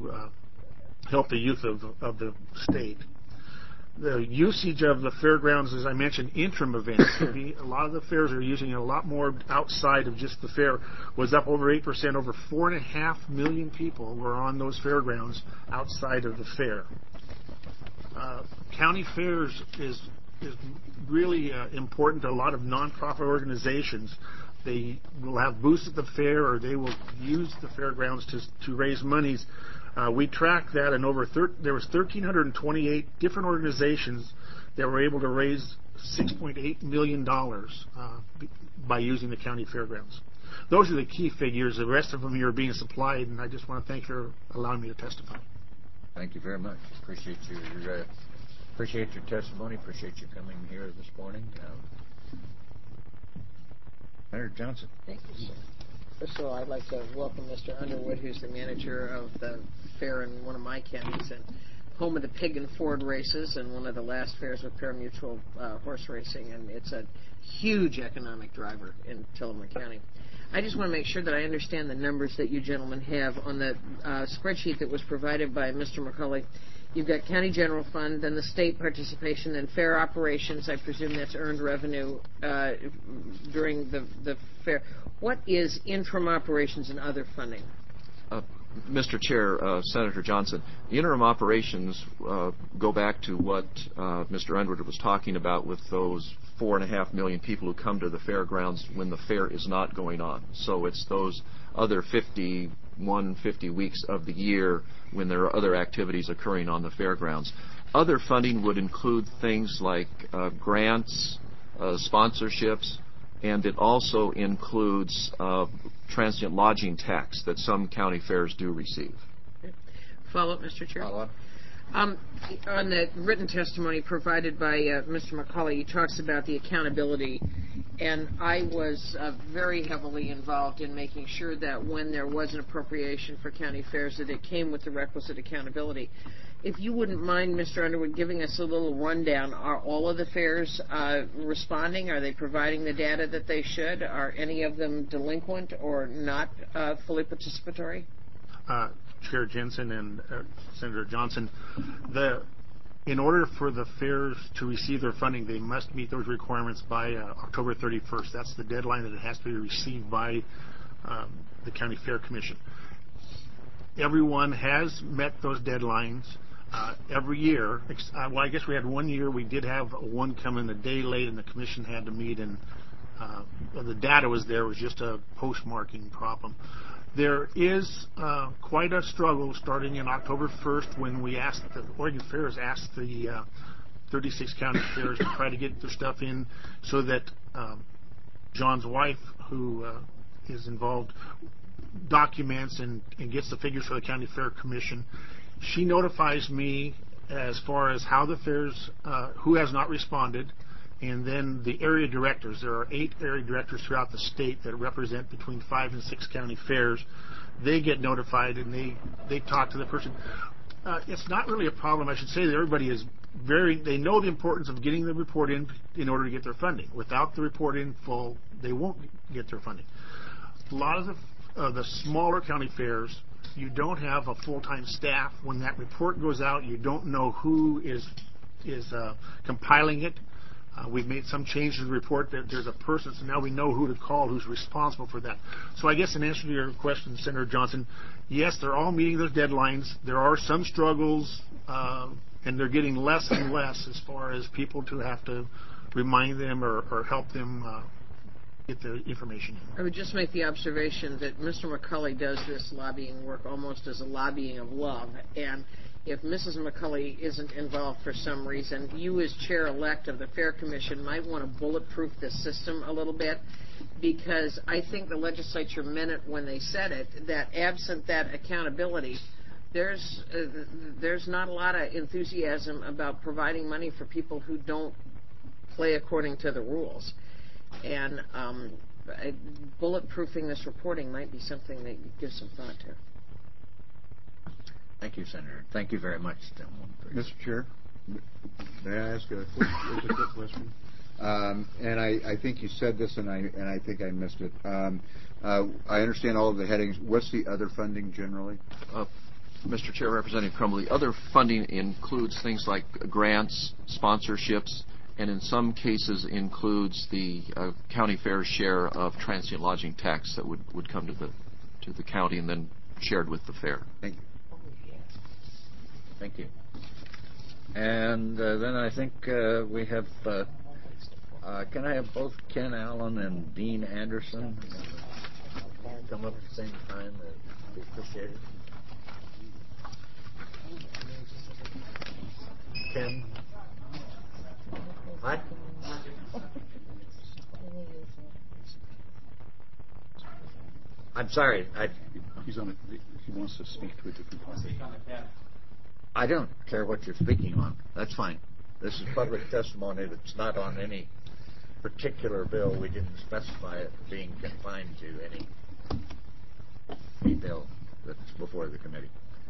help the youth of the state. The usage of the fairgrounds, as I mentioned, interim events. A lot of the fairs are using a lot more outside of just the fair. Was up over 8%. Over 4.5 million people were on those fairgrounds outside of the fair. County fairs is really important to a lot of nonprofit organizations. They will have booths at the fair, or they will use the fairgrounds to raise monies. We tracked that, and there was 1,328 different organizations that were able to raise $6.8 million by using the county fairgrounds. Those are the key figures. The rest of them are being supplied, and I just want to thank you for allowing me to testify. Thank you very much. Appreciate your testimony. Appreciate you coming here this morning. Senator Johnson. Thank you, sir. First of all, I'd like to welcome Mr. Underwood, who's the manager of the fair in one of my counties and home of the Pig and Ford races and one of the last fairs with parimutuel horse racing, and it's a huge economic driver in Tillamook County. I just want to make sure that I understand the numbers that you gentlemen have on the spreadsheet that was provided by Mr. McCulley. You've got county general fund, then the state participation, then fair operations. I presume that's earned revenue during the fair. What is interim operations and other funding? Mr. Chair, Senator Johnson, the interim operations go back to what Mr. Underwood was talking about with those 4.5 million people who come to the fairgrounds when the fair is not going on. So it's those other 50 weeks of the year when there are other activities occurring on the fairgrounds. Other funding would include things like grants, sponsorships, and it also includes transient lodging tax that some county fairs do receive. Follow up, Mr. Chair. Follow up. On the written testimony provided by Mr. McCulley, he talks about the accountability And I was very heavily involved in making sure that when there was an appropriation for county fairs, that it came with the requisite accountability. If you wouldn't mind, Mr. Underwood, giving us a little rundown, are all of the fairs responding? Are they providing the data that they should? Are any of them delinquent or not fully participatory? Chair Jensen and Senator Johnson, in order for the fairs to receive their funding, they must meet those requirements by October 31st. That's the deadline that it has to be received by the County Fair Commission. Everyone has met those deadlines every year. Well, I guess we had 1 year. We did have one come in a day late, and the commission had to meet, and the data was there. It was just a postmarking problem. There is quite a struggle starting in October 1st when we asked, the Oregon Fairs asked the 36 county fairs to try to get their stuff in so that John's wife, who is involved, documents and gets the figures for the County Fair Commission. She notifies me as far as how the fairs, who has not responded, and then the area directors. There are 8 area directors throughout the state that represent between 5 and 6 county fairs. They get notified and they talk to the person. It's not really a problem. I should say that everybody is they know the importance of getting the report in order to get their funding. Without the report in full, they won't get their funding. A lot of the smaller county fairs, you don't have a full-time staff. When that report goes out, you don't know who is compiling it. We've made some changes to the report that there's a person, so now we know who to call, who's responsible for that. So I guess in answer to your question, Senator Johnson, yes, they're all meeting those deadlines. There are some struggles, and they're getting less and less as far as people to have to remind them or help them get the information in. I would just make the observation that Mr. McCulley does this lobbying work almost as a lobbying of love, and if Mrs. McCulley isn't involved for some reason, you as chair-elect of the Fair Commission might want to bulletproof this system a little bit, because I think the legislature meant it when they said it, that absent that accountability, there's not a lot of enthusiasm about providing money for people who don't play according to the rules. And bulletproofing this reporting might be something that you give some thought to. Thank you, Senator. Thank you very much, gentlemen. Mr. Chair, may I ask a quick question? And I think you said this, and I think I missed it. I understand all of the headings. What's the other funding generally? Mr. Chair, Representative Crumbley, other funding includes things like grants, sponsorships, and in some cases includes the county fair's share of transient lodging tax that would come to the county and then shared with the fair. Thank you. Thank you. And then I think we have, can I have both Ken Allen and Dean Anderson come up at the same time? That'd be appreciated. Ken? What? I'm sorry. He's on it. He wants to speak to a different topic. I don't care what you're speaking on. That's fine. This is public testimony that's not on any particular bill. We didn't specify it being confined to any bill that's before the committee.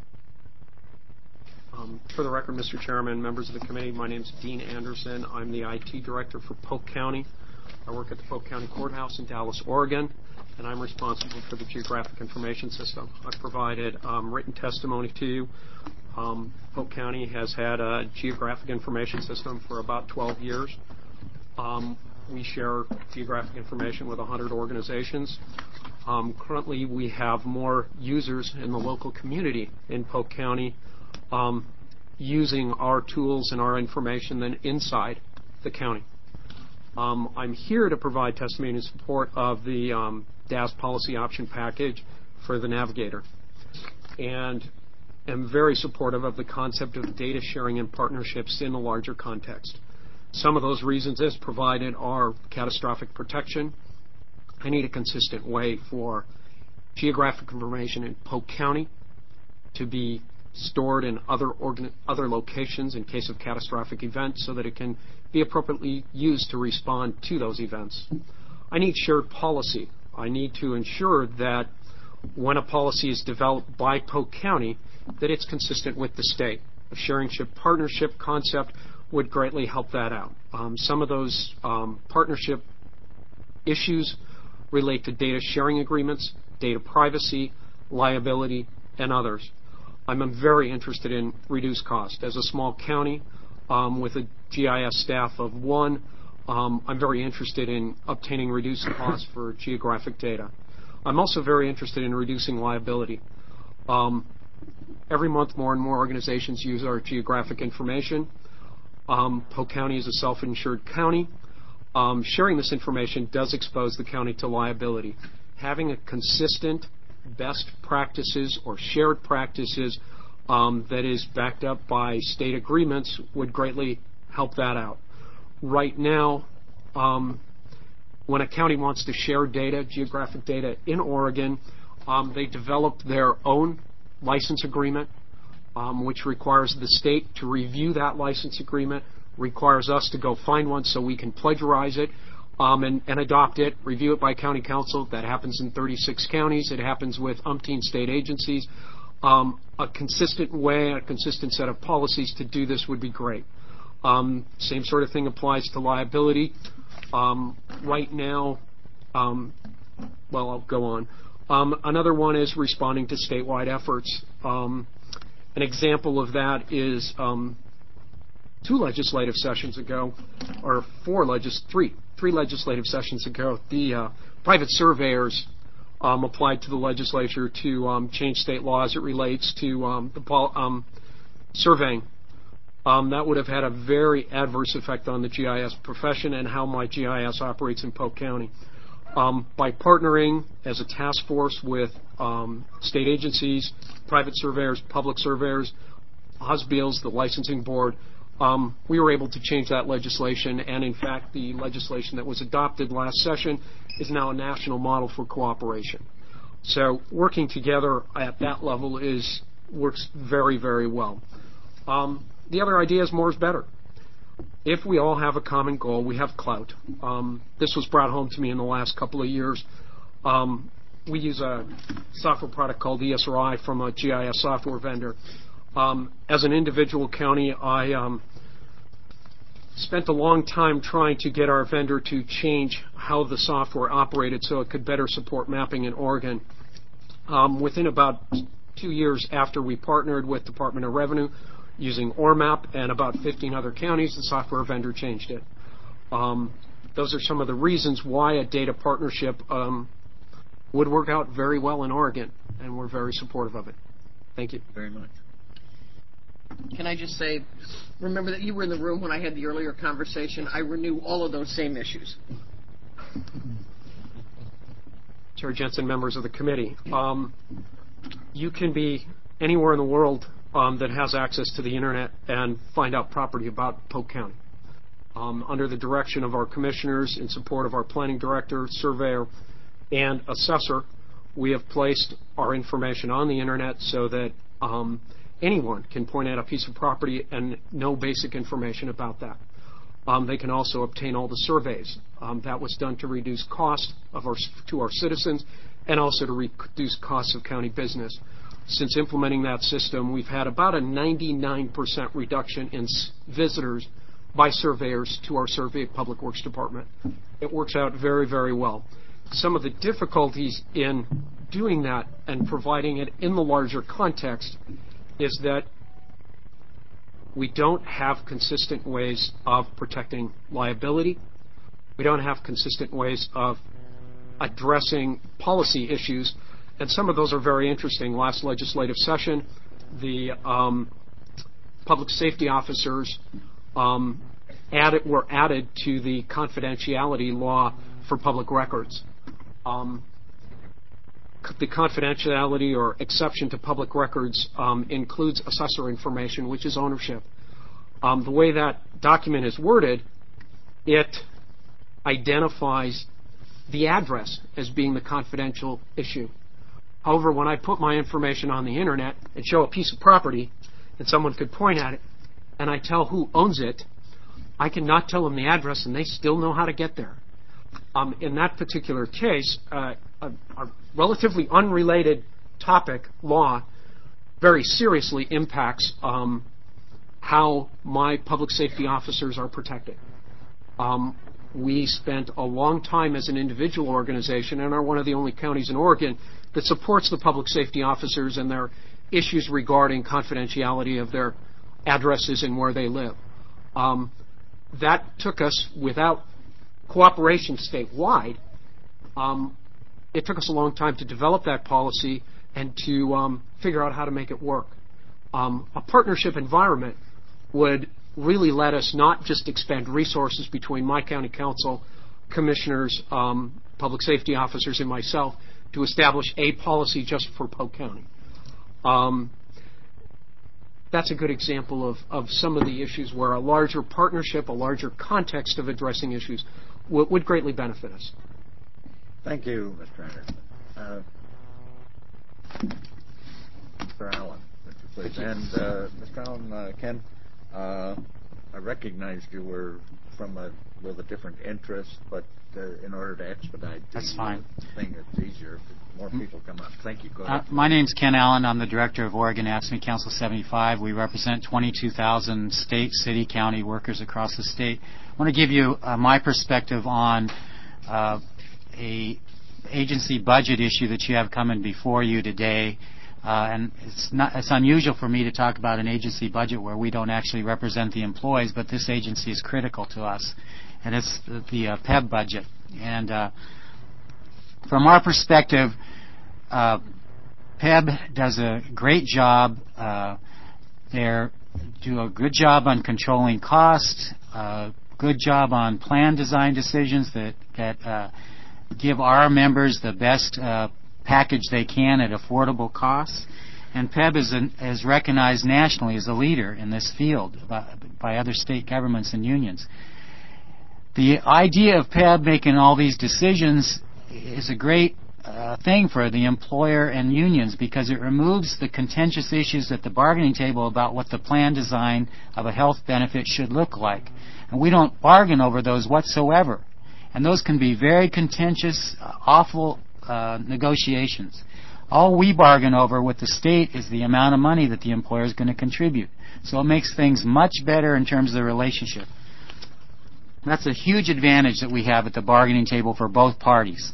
For the record, Mr. Chairman, members of the committee, my name is Dean Anderson. I'm the IT director for Polk County. I work at the Polk County Courthouse in Dallas, Oregon, and I'm responsible for the Geographic Information System. I've provided written testimony to you. Polk County has had a Geographic Information System for about 12 years. We share geographic information with 100 organizations. Currently, we have more users in the local community in Polk County using our tools and our information than inside the county. I'm here to provide testimony in support of the DAS policy option package for the Navigator, and am very supportive of the concept of data sharing and partnerships in a larger context. Some of those reasons as provided are catastrophic protection. I need a consistent way for geographic information in Polk County to be stored in other locations in case of catastrophic events so that it can be appropriately used to respond to those events. I need shared policy. I need to ensure that when a policy is developed by Polk County, that it's consistent with the state. A sharing ship partnership concept would greatly help that out. Some of those partnership issues relate to data sharing agreements, data privacy, liability, and others. I'm very interested in reduced cost. As a small county with a GIS staff of 1, I'm very interested in obtaining reduced costs for geographic data. I'm also very interested in reducing liability. Every month, more and more organizations use our geographic information. Polk County is a self-insured county. Sharing this information does expose the county to liability. Having a consistent best practices or shared practices that is backed up by state agreements would greatly help that out. Right now, when a county wants to share data, geographic data in Oregon, they developed their own license agreement, which requires the state to review that license agreement, requires us to go find one so we can plagiarize it and adopt it, review it by county council. That happens in 36 counties. It happens with umpteen state agencies. A consistent way, a consistent set of policies to do this would be great. Same sort of thing applies to liability. Right now, I'll go on. Another one is responding to statewide efforts. An example of that is 2 legislative sessions ago, or three legislative sessions ago, the private surveyors applied to the legislature to change state law as it relates to the surveying. That would have had a very adverse effect on the GIS profession and how my GIS operates in Polk County. By partnering as a task force with state agencies, private surveyors, public surveyors, HOSBILS, the licensing board, we were able to change that legislation, and in fact the legislation that was adopted last session is now a national model for cooperation. So working together at that level works very, very well. The other idea is more is better. If we all have a common goal, we have clout. This was brought home to me in the last couple of years. We use a software product called ESRI from a GIS software vendor. As an individual county, I spent a long time trying to get our vendor to change how the software operated so it could better support mapping in Oregon. Within about 2 years after we partnered with Department of Revenue using ORMAP and about 15 other counties, the software vendor changed it. Those are some of the reasons why a data partnership would work out very well in Oregon, and we're very supportive of it. Thank you. Very much. Can I just say, remember that you were in the room when I had the earlier conversation. I renew all of those same issues. Chair Jensen, members of the committee, you can be anywhere in the world that has access to the Internet and find out property about Polk County. Under the direction of our commissioners, in support of our planning director, surveyor, and assessor, we have placed our information on the Internet so that anyone can point at a piece of property and know basic information about that. They can also obtain all the surveys. That was done to reduce cost to our citizens and also to reduce costs of county business. Since implementing that system, we've had about a 99% reduction in visitors by surveyors to our Survey Public Works Department. It works out very, very well. Some of the difficulties in doing that and providing it in the larger context is that we don't have consistent ways of protecting liability. We don't have consistent ways of addressing policy issues, and some of those are very interesting. Last legislative session, the public safety officers were added to the confidentiality law for public records. The confidentiality or exception to public records includes assessor information, which is ownership. The way that document is worded, it identifies the address as being the confidential issue. However, when I put my information on the Internet and show a piece of property and someone could point at it and I tell who owns it, I cannot tell them the address and they still know how to get there. In that particular case, a relatively unrelated topic, law, very seriously impacts how my public safety officers are protected. We spent a long time as an individual organization and are one of the only counties in Oregon that supports the public safety officers and their issues regarding confidentiality of their addresses and where they live. That took us, without cooperation statewide, it took us a long time to develop that policy and to figure out how to make it work. A partnership environment would really let us not just expend resources between my county council, commissioners, public safety officers, and myself to establish a policy just for Polk County. That's a good example of some of the issues where a larger partnership, a larger context of addressing issues would greatly benefit us. Thank you, Mr. Anderson. Mr. Allen, please. And Mr. Allen, Ken, I recognized you were with a different interest, but in order to expedite that's fine. Thing, it's easier if more people come up. Thank you. Go ahead. My name's Ken Allen. I'm the director of Oregon AFSCME Council 75. We represent 22,000 state, city, county workers across the state. I want to give you my perspective on a agency budget issue that you have coming before you today. And it's unusual for me to talk about an agency budget where we don't actually represent the employees, but this agency is critical to us, and it's the PEB budget. And from our perspective, PEB does a great job. They do a good job on controlling costs, good job on plan design decisions that give our members the best package they can at affordable costs. And PEB is recognized nationally as a leader in this field by other state governments and unions. The idea of PEB making all these decisions is a great thing for the employer and unions because it removes the contentious issues at the bargaining table about what the plan design of a health benefit should look like. And we don't bargain over those whatsoever. And those can be very contentious, awful negotiations. All we bargain over with the state is the amount of money that the employer is going to contribute. So it makes things much better in terms of the relationship. That's a huge advantage that we have at the bargaining table for both parties.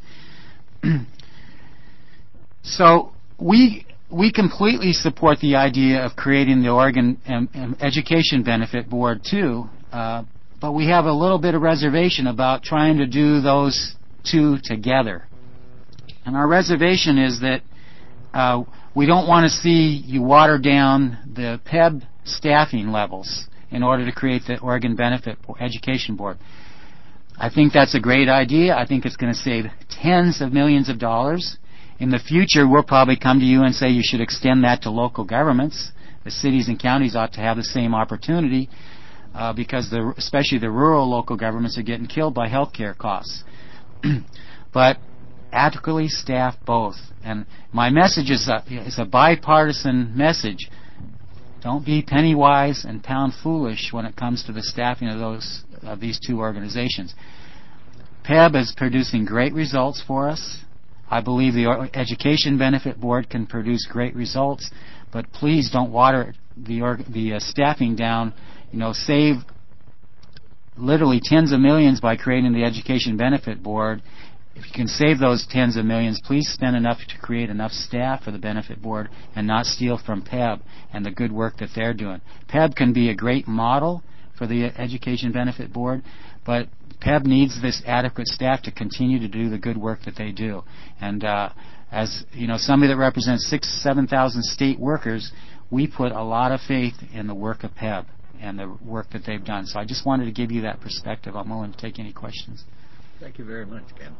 So we completely support the idea of creating the Oregon Education Benefit Board too, but we have a little bit of reservation about trying to do those two together. And our reservation is that we don't want to see you water down the PEB staffing levels in order to create the Oregon Education Board. I think that's a great idea. I think it's going to save tens of millions of dollars. In the future, we'll probably come to you and say you should extend that to local governments. The cities and counties ought to have the same opportunity because especially the rural local governments are getting killed by health care costs. But adequately staff both. And my message is a bipartisan message. Don't be penny wise and pound foolish when it comes to the staffing of these two organizations. PEB is producing great results for us. I believe the Education Benefit Board can produce great results, but please don't water the staffing down. Save literally tens of millions by creating the Education Benefit Board. If you can save those tens of millions, please spend enough to create enough staff for the Benefit Board and not steal from PEB and the good work that they're doing. PEB can be a great model for the Education Benefit Board, but PEB needs this adequate staff to continue to do the good work that they do. And as somebody that represents 7,000 state workers, we put a lot of faith in the work of PEB and the work that they've done. So I just wanted to give you that perspective. I'm willing to take any questions. Thank you very much, Ken.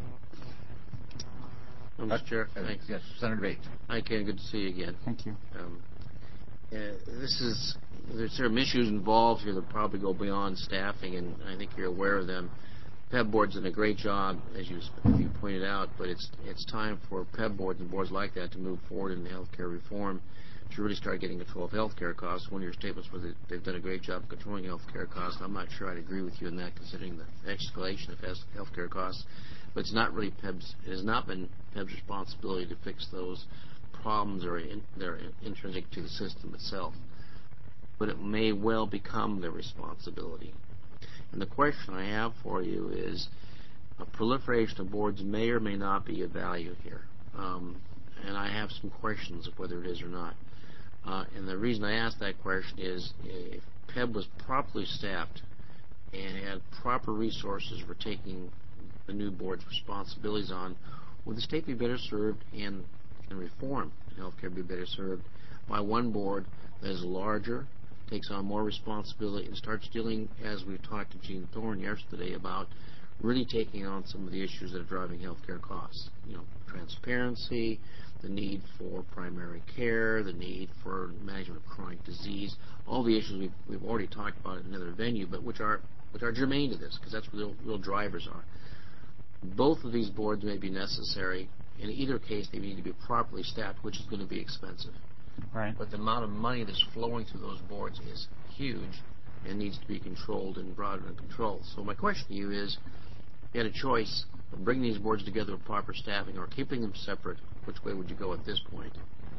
Mr. Chair, thanks. Yes, Senator Bates. Hi, Ken. Good to see you again. Thank you. There's some issues involved here that probably go beyond staffing, and I think you're aware of them. PEB Board's done a great job, as you pointed out, but it's time for PEB boards and boards like that to move forward in healthcare reform to really start getting control of healthcare costs. One of your statements was that they've done a great job controlling healthcare costs. I'm not sure I'd agree with you in that, considering the escalation of healthcare costs. But it's not really PEB's. It has not been PEB's responsibility to fix those problems that are intrinsic to the system itself. But it may well become their responsibility. And the question I have for you is, a proliferation of boards may or may not be of value here. And I have some questions of whether it is or not. And the reason I ask that question is, if PEB was properly staffed and had proper resources for taking the new board's responsibilities on, would the state be better served and reform in healthcare be better served by one board that is larger, takes on more responsibility, and starts dealing, as we've talked to Gene Thorne yesterday, about really taking on some of the issues that are driving healthcare costs? You know, transparency, the need for primary care, the need for management of chronic disease, all the issues we've already talked about in another venue, but which are germane to this, because that's where the real drivers are. Both of these boards may be necessary. In either case, they need to be properly staffed, which is going to be expensive. Right. But the amount of money that's flowing through those boards is huge and needs to be controlled and brought under control. So my question to you is, if you had a choice of bringing these boards together with proper staffing or keeping them separate, which way would you go at this point?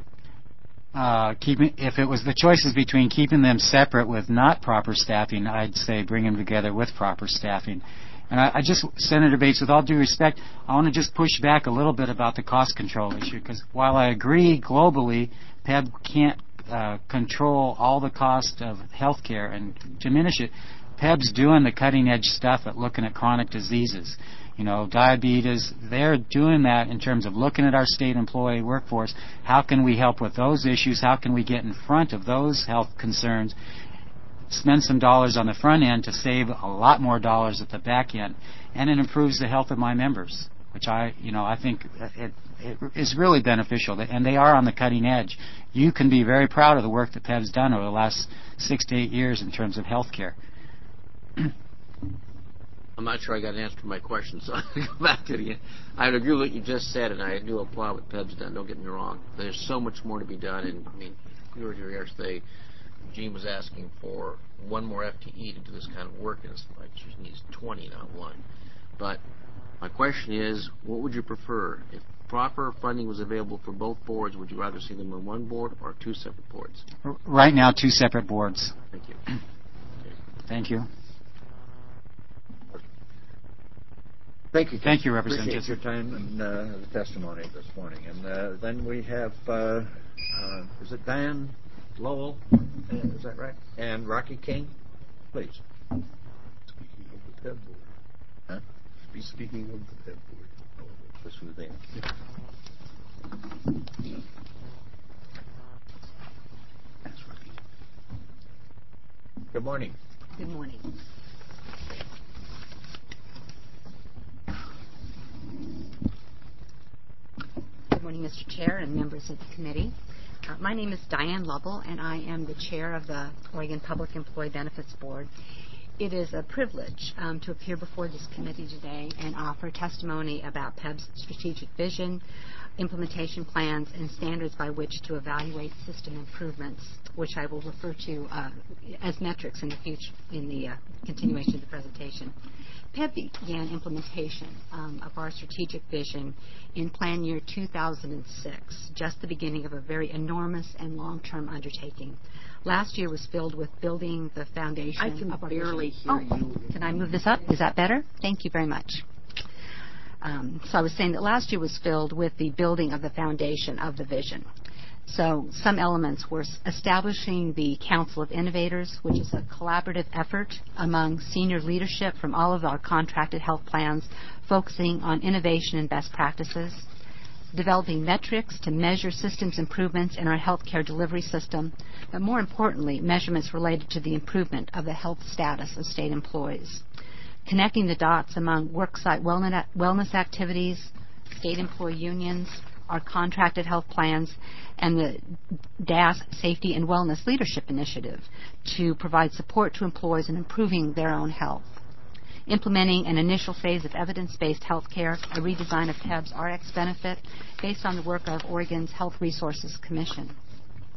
If it was the choices between keeping them separate with not proper staffing, I'd say bring them together with proper staffing. And Senator Bates, with all due respect, I want to just push back a little bit about the cost control issue, because while I agree globally, PEB can't control all the cost of health care and diminish it, PEB's doing the cutting-edge stuff at looking at chronic diseases. You know, diabetes, they're doing that in terms of looking at our state employee workforce. How can we help with those issues? How can we get in front of those health concerns? Spend some dollars on the front end to save a lot more dollars at the back end. And it improves the health of my members, which I think it is really beneficial. And they are on the cutting edge. You can be very proud of the work that PEB's done over the last 6 to 8 years in terms of health care. I'm not sure I got an answer to my question, so I'll go back to it again. I would agree with what you just said, and I do applaud what PEB's done. Don't get me wrong. There's so much more to be done, and I mean, we were here yesterday. Gene was asking for one more FTE to do this kind of work, and it's like she needs 20, not one. But my question is, what would you prefer? If proper funding was available for both boards, would you rather see them on one board or 2 separate boards? Right now, 2 separate boards. Thank you. Thank you. Thank you. Thank you, Representative. Appreciate your time and the testimony this morning. And then we have, is it Diane Lowell? Is that right? And Rocky King? Please. Speaking of the PEB board. Huh? Speaking of the PEB board. Oh, this was there. That's Rocky. Good morning. Good morning. Good morning, Mr. Chair and members of the committee. My name is Diane Lovell, and I am the chair of the Oregon Public Employee Benefits Board. It is a privilege to appear before this committee today and offer testimony about PEB's strategic vision, implementation plans, and standards by which to evaluate system improvements, which I will refer to as metrics in the future in the continuation of the presentation. PEB began implementation of our strategic vision in plan year 2006, just the beginning of a very enormous and long-term undertaking. Last year was filled with building the foundation I can of our barely vision. hear you. Can I move this up? Is that better? Thank you very much. So I was saying that last year was filled with the building of the foundation of the vision. So some elements were establishing the Council of Innovators, which is a collaborative effort among senior leadership from all of our contracted health plans, focusing on innovation and best practices, developing metrics to measure systems improvements in our healthcare delivery system, but more importantly, measurements related to the improvement of the health status of state employees, connecting the dots among worksite wellness activities, state employee unions, our contracted health plans, and the DAS Safety and Wellness Leadership Initiative to provide support to employees in improving their own health. Implementing an initial phase of evidence-based health care, a redesign of PEB's RX benefit based on the work of Oregon's Health Resources Commission.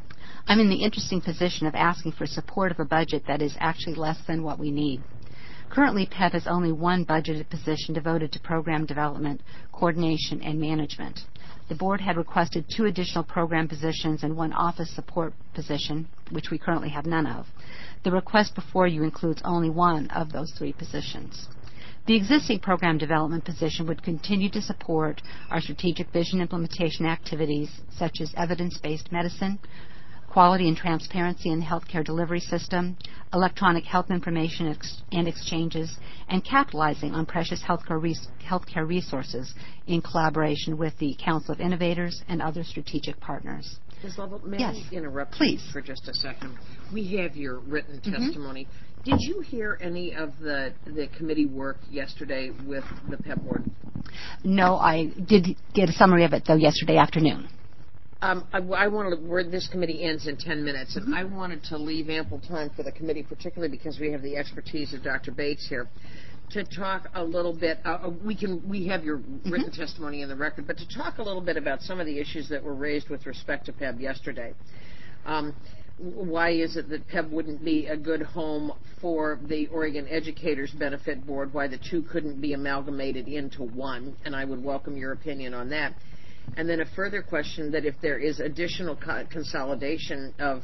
I'm in the interesting position of asking for support of a budget that is actually less than what we need. Currently, PEB has only one budgeted position devoted to program development, coordination, and management. The board had requested 2 additional program positions and 1 office support position, which we currently have none of. The request before you includes only 1 of those 3 positions. The existing program development position would continue to support our strategic vision implementation activities such as evidence-based medicine, quality and transparency in the healthcare delivery system, electronic health information and exchanges, and capitalizing on precious healthcare resources in collaboration with the Council of Innovators and other strategic partners. Ms. Lovell, may Yes. I interrupt Please. you for just a second? We have your written testimony. Did you hear any of the committee work yesterday with the PEB board? No, I did get a summary of it, though, yesterday afternoon. I wanted where this committee ends in 10 minutes, and I wanted to leave ample time for the committee, particularly because we have the expertise of Dr. Bates here, to talk a little bit. We have your written testimony in the record, but to talk a little bit about some of the issues that were raised with respect to PEB yesterday. Why is it that PEB wouldn't be a good home for the Oregon Educators Benefit Board? Why the 2 couldn't be amalgamated into 1? And I would welcome your opinion on that. And then a further question that if there is additional consolidation of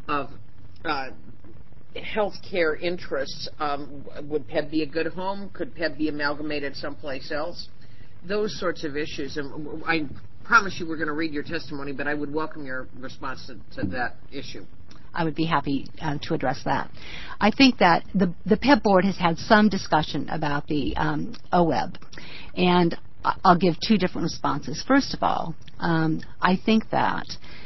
health care interests, would PEB be a good home? Could PEB be amalgamated someplace else? Those sorts of issues. And I promise you we're going to read your testimony, but I would welcome your response to that issue. I would be happy to address that. I think that the PEB board has had some discussion about the OWEB, and I'll give 2 different responses. First of all, I think that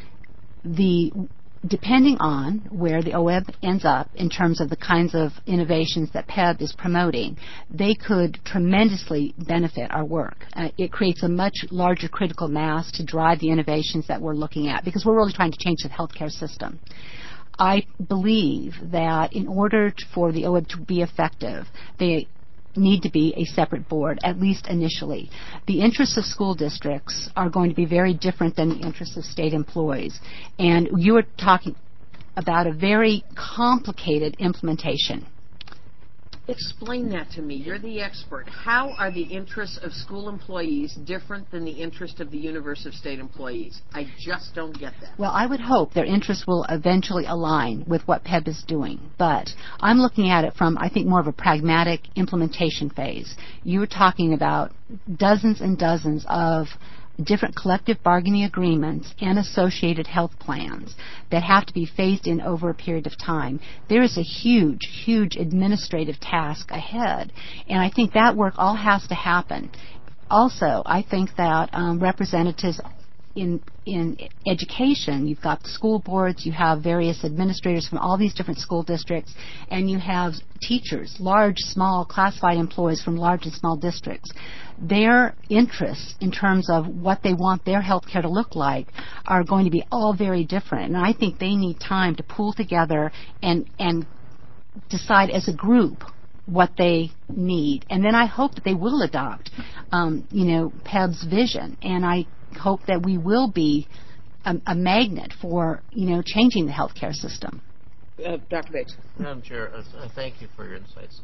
depending on where the OWEB ends up in terms of the kinds of innovations that PEB is promoting, they could tremendously benefit our work. It creates a much larger critical mass to drive the innovations that we're looking at, because we're really trying to change the healthcare system. I believe that in order for the OWEB to be effective, they need to be a separate board, at least initially. The interests of school districts are going to be very different than the interests of state employees. And you are talking about a very complicated implementation. Explain that to me. You're the expert. How are the interests of school employees different than the interest of the universe of state employees? I just don't get that. Well, I would hope their interests will eventually align with what PEB is doing. But I'm looking at it from, I think, more of a pragmatic implementation phase. You're talking about dozens and dozens of different collective bargaining agreements and associated health plans that have to be phased in over a period of time. There is a huge, huge administrative task ahead, and I think that work all has to happen. Also, I think that representatives in education, you've got school boards, you have various administrators from all these different school districts, and you have teachers, large, small, classified employees from large and small districts. Their interests in terms of what they want their health care to look like are going to be all very different, and I think they need time to pool together and decide as a group what they need. And then I hope that they will adopt, PEB's vision, and I hope that we will be a magnet for, changing the healthcare system. Dr. Bates. Madam Chair, thank you for your insights.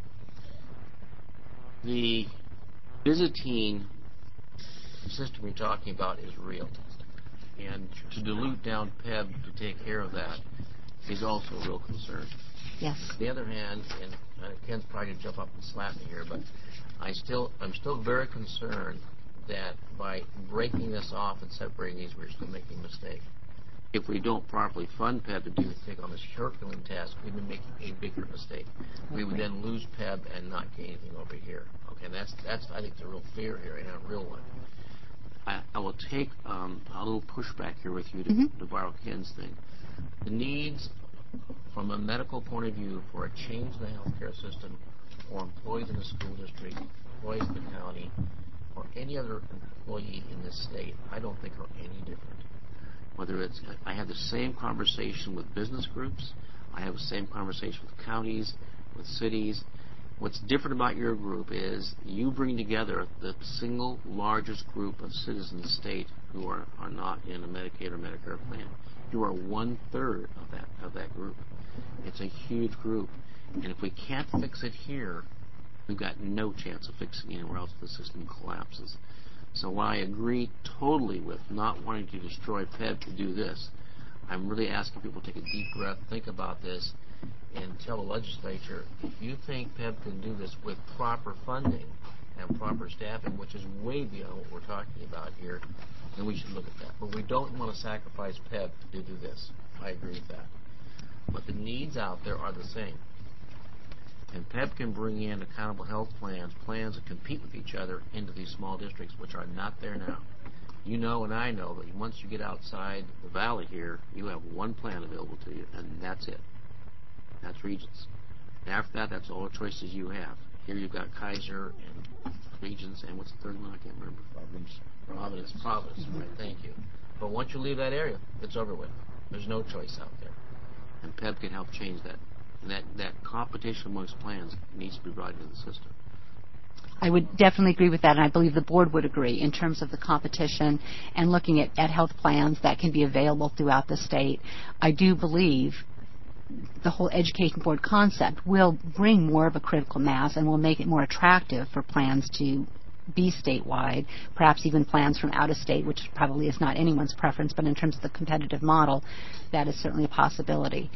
The Byzantine system you're talking about is real. And to dilute down PEB to take care of that is also a real concern. Yes. On the other hand, and Ken's probably going to jump up and slap me here, but I'm still very concerned that by breaking this off and separating these, we're still making a mistake. If we don't properly fund PEB to take on this Herculean task, we've been making a bigger mistake. We would then lose PEB and not gain anything over here. Okay, and that's I think the real fear here, and a real one. I will take a little pushback here with you to borrow Ken's thing. The needs from a medical point of view for a change in the healthcare system, or employees in the school district, employees in the county, or any other employee in this state, I don't think are any different. Whether it's, I have the same conversation with business groups, I have the same conversation with counties, with cities. What's different about your group is you bring together the single largest group of citizens in the state who are not in a Medicaid or Medicare plan. You are 1/3 of that group. It's a huge group, and if we can't fix it here, we've got no chance of fixing it anywhere else. The system collapses. So while I agree totally with not wanting to destroy PEB to do this, I'm really asking people to take a deep breath, think about this, and tell the legislature, if you think PEB can do this with proper funding and proper staffing, which is way beyond what we're talking about here, then we should look at that. But we don't want to sacrifice PEB to do this. I agree with that. But the needs out there are the same. And PEB can bring in accountable health plans that compete with each other into these small districts, which are not there now. You know and I know that once you get outside the valley here, you have one plan available to you, and that's it. That's Regents. And after that, that's all the choices you have. Here you've got Kaiser and Regents, and what's the third one? I can't remember. Providence. Right, thank you. But once you leave that area, it's over with. There's no choice out there. And PEB can help change that. And that competition amongst plans needs to be brought into the system. I would definitely agree with that, and I believe the board would agree in terms of the competition and looking at health plans that can be available throughout the state. I do believe the whole education board concept will bring more of a critical mass and will make it more attractive for plans to be statewide, perhaps even plans from out of state, which probably is not anyone's preference, but in terms of the competitive model, that is certainly a possibility.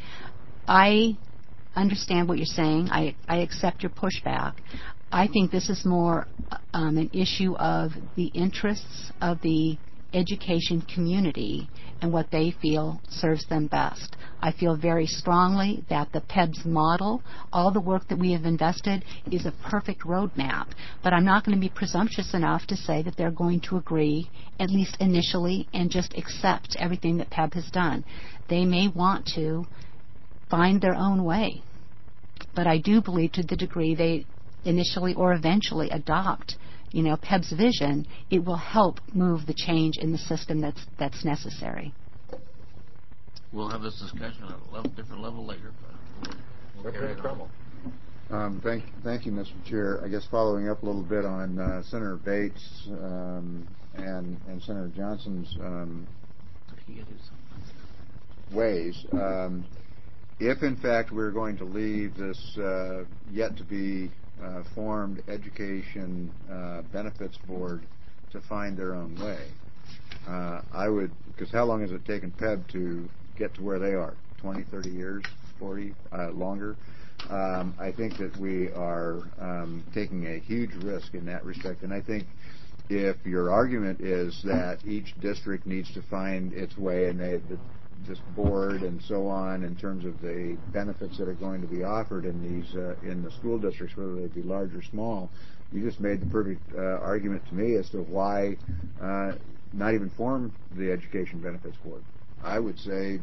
I understand what you're saying. I accept your pushback. I think this is more an issue of the interests of the education community and what they feel serves them best. I feel very strongly that the PEBS model, all the work that we have invested, is a perfect roadmap. But I'm not going to be presumptuous enough to say that they're going to agree, at least initially, and just accept everything that PEB has done. They may want to find their own way. But I do believe to the degree they initially or eventually adopt PEB's vision, it will help move the change in the system that's necessary. We'll have this discussion at a different level later. We'll carry it on. Thank you, Mr. Chair. I guess following up a little bit on Senator Bates and Senator Johnson's ways, if in fact we're going to leave this yet to be formed Education Benefits Board to find their own way, I would, because how long has it taken PEB to get to where they are? 20, 30 years, 40, longer? I think that we are taking a huge risk in that respect, and I think if your argument is that each district needs to find its way and this board and so on in terms of the benefits that are going to be offered in these in the school districts, whether they be large or small, you just made the perfect argument to me as to why not even form the Education Benefits Board. I would say,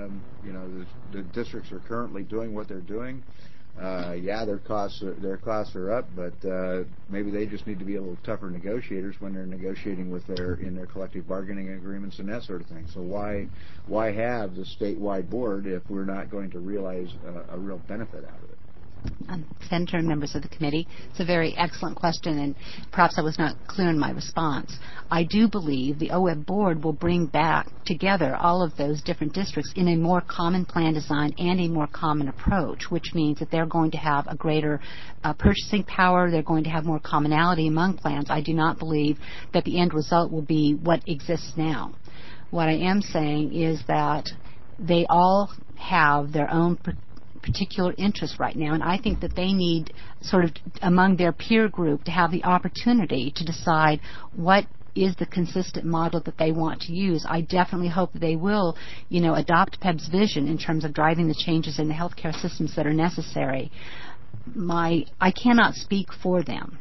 the districts are currently doing what they're doing. Their costs are up, but maybe they just need to be a little tougher negotiators when they're negotiating in their collective bargaining agreements and that sort of thing. So why have the statewide board if we're not going to realize a real benefit out of it? Senator and members of the committee, it's a very excellent question, and perhaps I was not clear in my response. I do believe the OEB board will bring back together all of those different districts in a more common plan design and a more common approach, which means that they're going to have a greater purchasing power, they're going to have more commonality among plans. I do not believe that the end result will be what exists now. What I am saying is that they all have their own particular interests right now, and I think that they need sort of among their peer group to have the opportunity to decide what is the consistent model that they want to use. I definitely hope that they will, adopt PEB's vision in terms of driving the changes in the healthcare systems that are necessary. I cannot speak for them.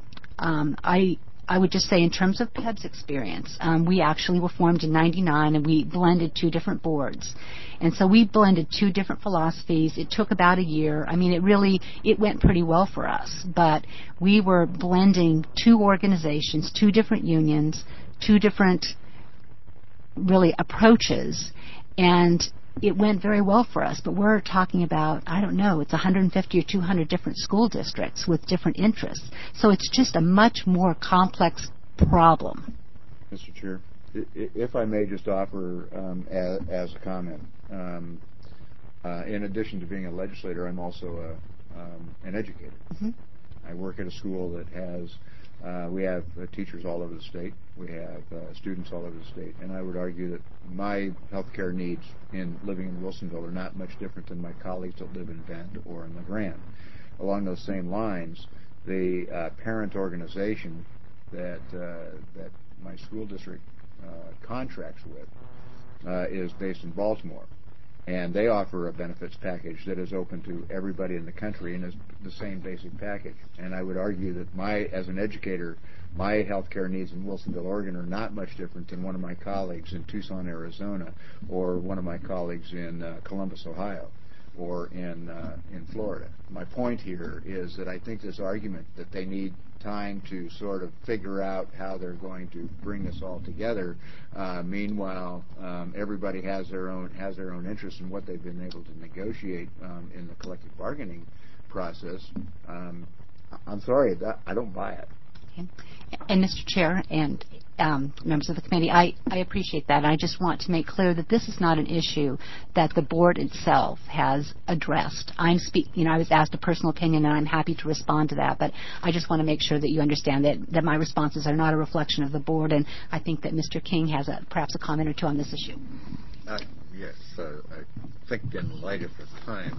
I would just say in terms of PEB's experience, we actually were formed in 99 and we blended two different boards. And so we blended two different philosophies. It took about a year. I mean, it went pretty well for us. But we were blending two organizations, two different unions, two different really approaches. And it went very well for us, but we're talking about, I don't know, it's 150 or 200 different school districts with different interests. So it's just a much more complex problem. Mr. Chair, if I may just offer as a comment, in addition to being a legislator, I'm also an educator. Mm-hmm. I work at a school that has, we have teachers all over the state. We have students all over the state. And I would argue that my health care needs in living in Wilsonville are not much different than my colleagues that live in Bend or in LeGrand. Along those same lines, the parent organization that my school district contracts with is based in Baltimore. And they offer a benefits package that is open to everybody in the country and is the same basic package. And I would argue that as an educator, my health care needs in Wilsonville, Oregon are not much different than one of my colleagues in Tucson, Arizona, or one of my colleagues in Columbus, Ohio, or in Florida. My point here is that I think this argument that they need time to sort of figure out how they're going to bring this all together. Meanwhile, everybody has their own interest in what they've been able to negotiate in the collective bargaining process. I'm sorry, I don't buy it. Okay. And Mr. Chair and members of the committee, I appreciate that. I just want to make clear that this is not an issue that the board itself has addressed. I was asked a personal opinion, and I'm happy to respond to that, but I just want to make sure that you understand that my responses are not a reflection of the board, and I think that Mr. King has perhaps a comment or two on this issue. Yes, I think in light of the time,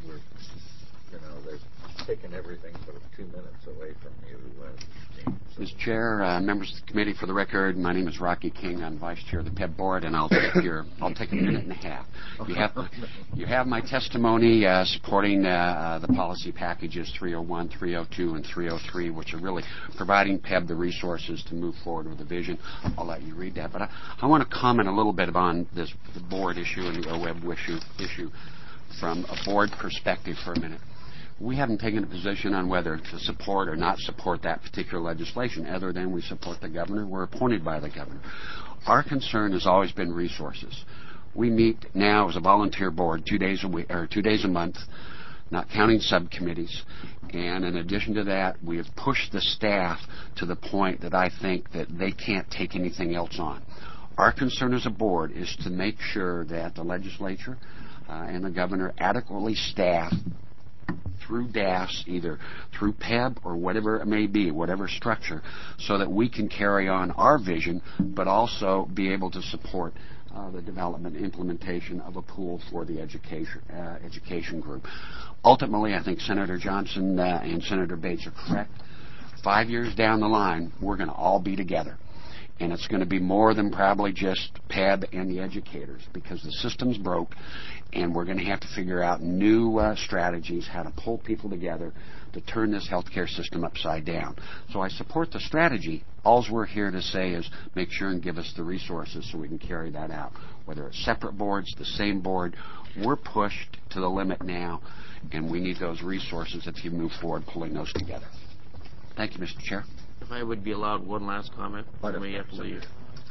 they've taken everything but 2 minutes away from you. Mr. Chair, members of the committee, for the record, my name is Rocky King. I'm vice chair of the PEB board, and I'll take a minute and a half. You have my testimony supporting the policy packages 301, 302, and 303, which are really providing PEB the resources to move forward with the vision. I'll let you read that, but I want to comment a little bit on the board issue and the OWEB issue from a board perspective for a minute. We haven't taken a position on whether to support or not support that particular legislation, other than we support the governor. We're appointed by the governor. Our concern has always been resources. We meet now as a volunteer board 2 days a week or 2 days a month, not counting subcommittees. And in addition to that, we have pushed the staff to the point that I think that they can't take anything else on. Our concern as a board is to make sure that the legislature and the governor adequately staff through DAS, either through PEB or whatever it may be, whatever structure, so that we can carry on our vision, but also be able to support the development and implementation of a pool for the education group. Ultimately, I think Senator Johnson and Senator Bates are correct. 5 years down the line, we're going to all be together. And it's going to be more than probably just PEB and the educators, because the system's broke, and we're going to have to figure out new strategies, how to pull people together to turn this healthcare system upside down. So I support the strategy. All we're here to say is make sure and give us the resources so we can carry that out. Whether it's separate boards, the same board, we're pushed to the limit now, and we need those resources if you move forward pulling those together. Thank you, Mr. Chair. If I would be allowed one last comment, we have to leave.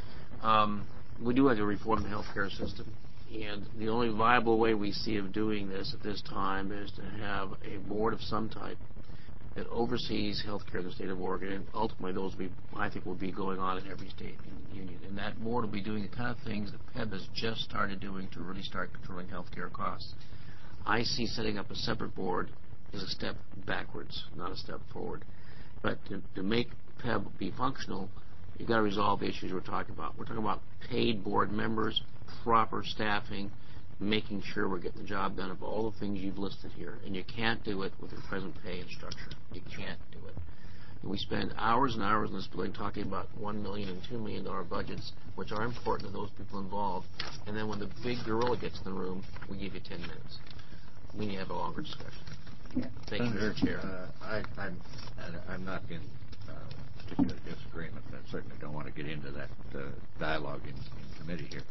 We do have to reform the healthcare system, and the only viable way we see of doing this at this time is to have a board of some type that oversees healthcare in the state of Oregon, and ultimately those I think will be going on in every state in the union. And that board will be doing the kind of things that PEB has just started doing to really start controlling healthcare costs. I see setting up a separate board as a step backwards, not a step forward. But to make PEB be functional, you've got to resolve the issues we're talking about. We're talking about paid board members, proper staffing, making sure we're getting the job done of all the things you've listed here. And you can't do it with your present pay and structure. You can't do it. And we spend hours and hours in this building talking about $1 million and $2 million budgets, which are important to those people involved. And then when the big gorilla gets in the room, we give you 10 minutes. We need to have a longer discussion. Thank you, Mr. Chair. I'm not in particular disagreement. I certainly don't want to get into that dialogue in committee here.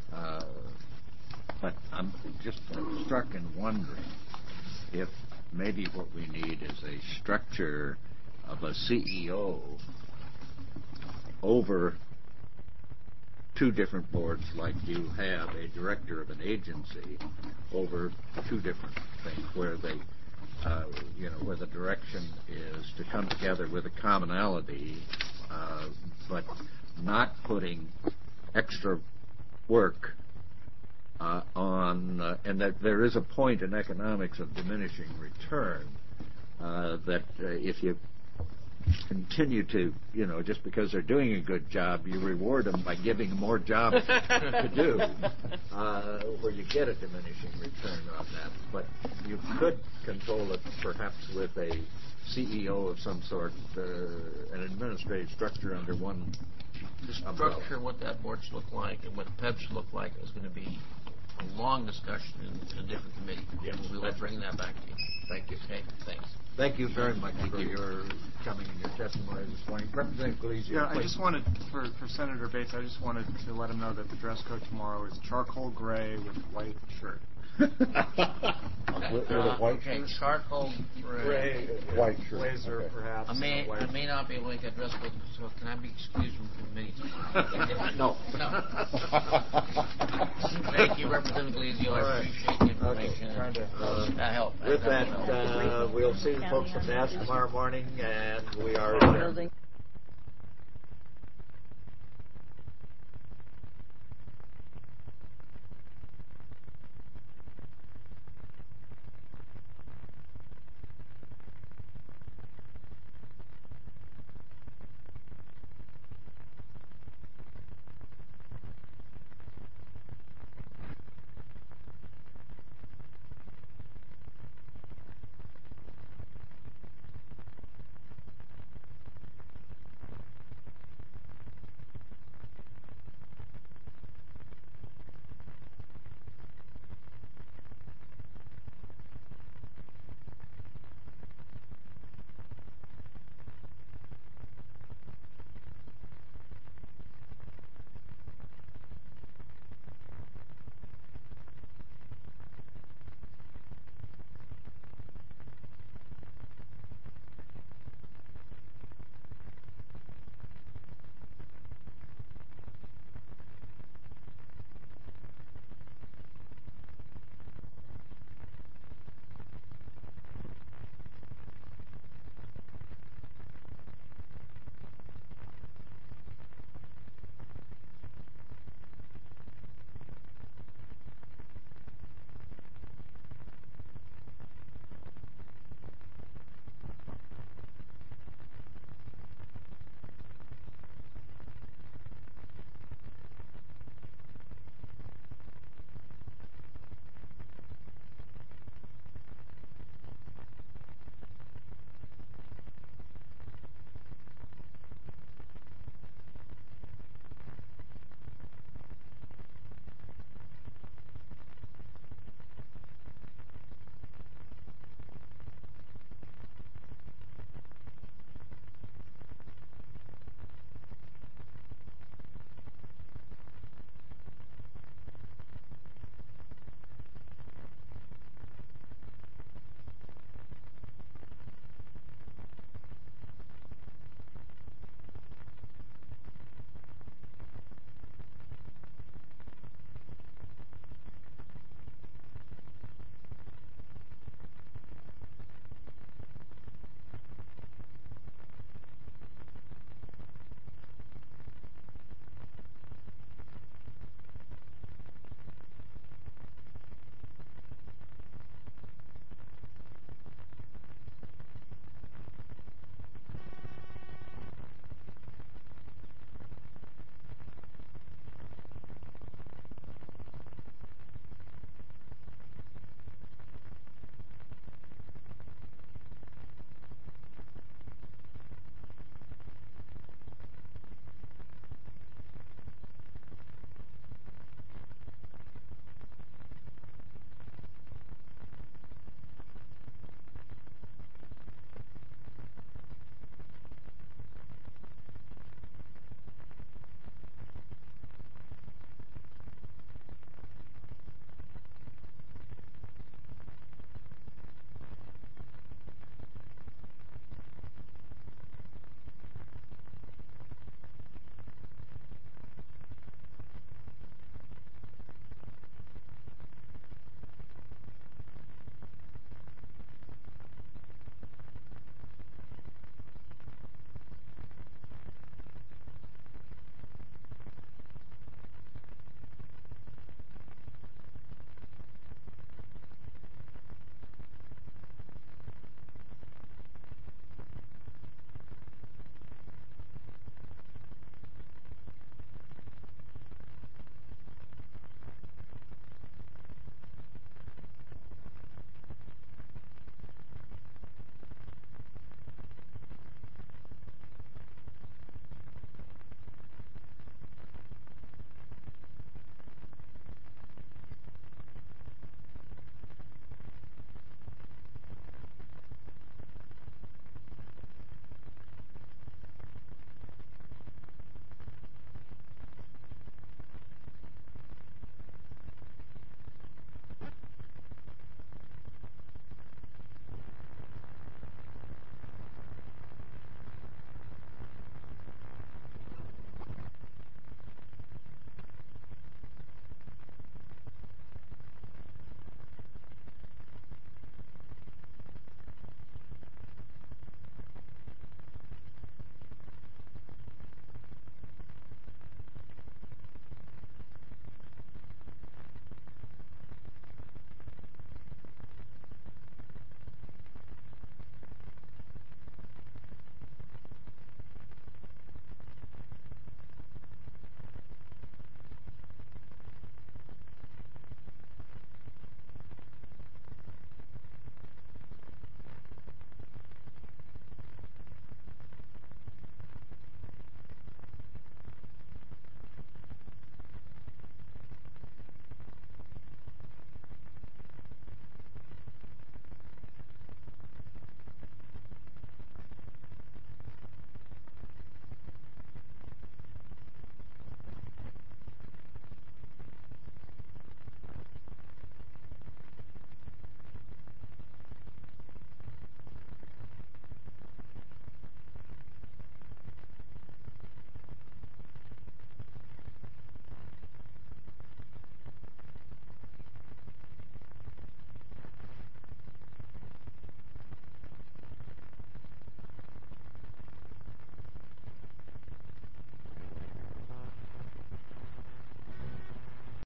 But I'm just struck and wondering if maybe what we need is a structure of a CEO over two different boards, like you have a director of an agency over two different things, where they where the direction is to come together with a commonality, but not putting extra work and that there is a point in economics of diminishing return, that if you continue to, just because they're doing a good job, you reward them by giving them more jobs to do, where you get a diminishing return on that. But you could control it perhaps with a CEO of some sort, an administrative structure under one the structure, what that board should look like, and what PEB should look like is going to be a long discussion in a different committee. Yeah. We will bring that back to you. Thank you. Okay, thanks. Thank you very much for your coming and your testimony this morning. Representative Galizio. Yeah, I just wanted, for Senator Bates, I just wanted to let him know that the dress code tomorrow is charcoal gray with white shirt. With a white shirt? Charcoal gray. White shirt. Blazer, perhaps. I may not be able to make that dress code, so can I be excused from committee tomorrow? No. Thank you, Representative Galizio. I appreciate the information. That helped. With that, we'll see the folks at NAS tomorrow morning, and we are adjourned.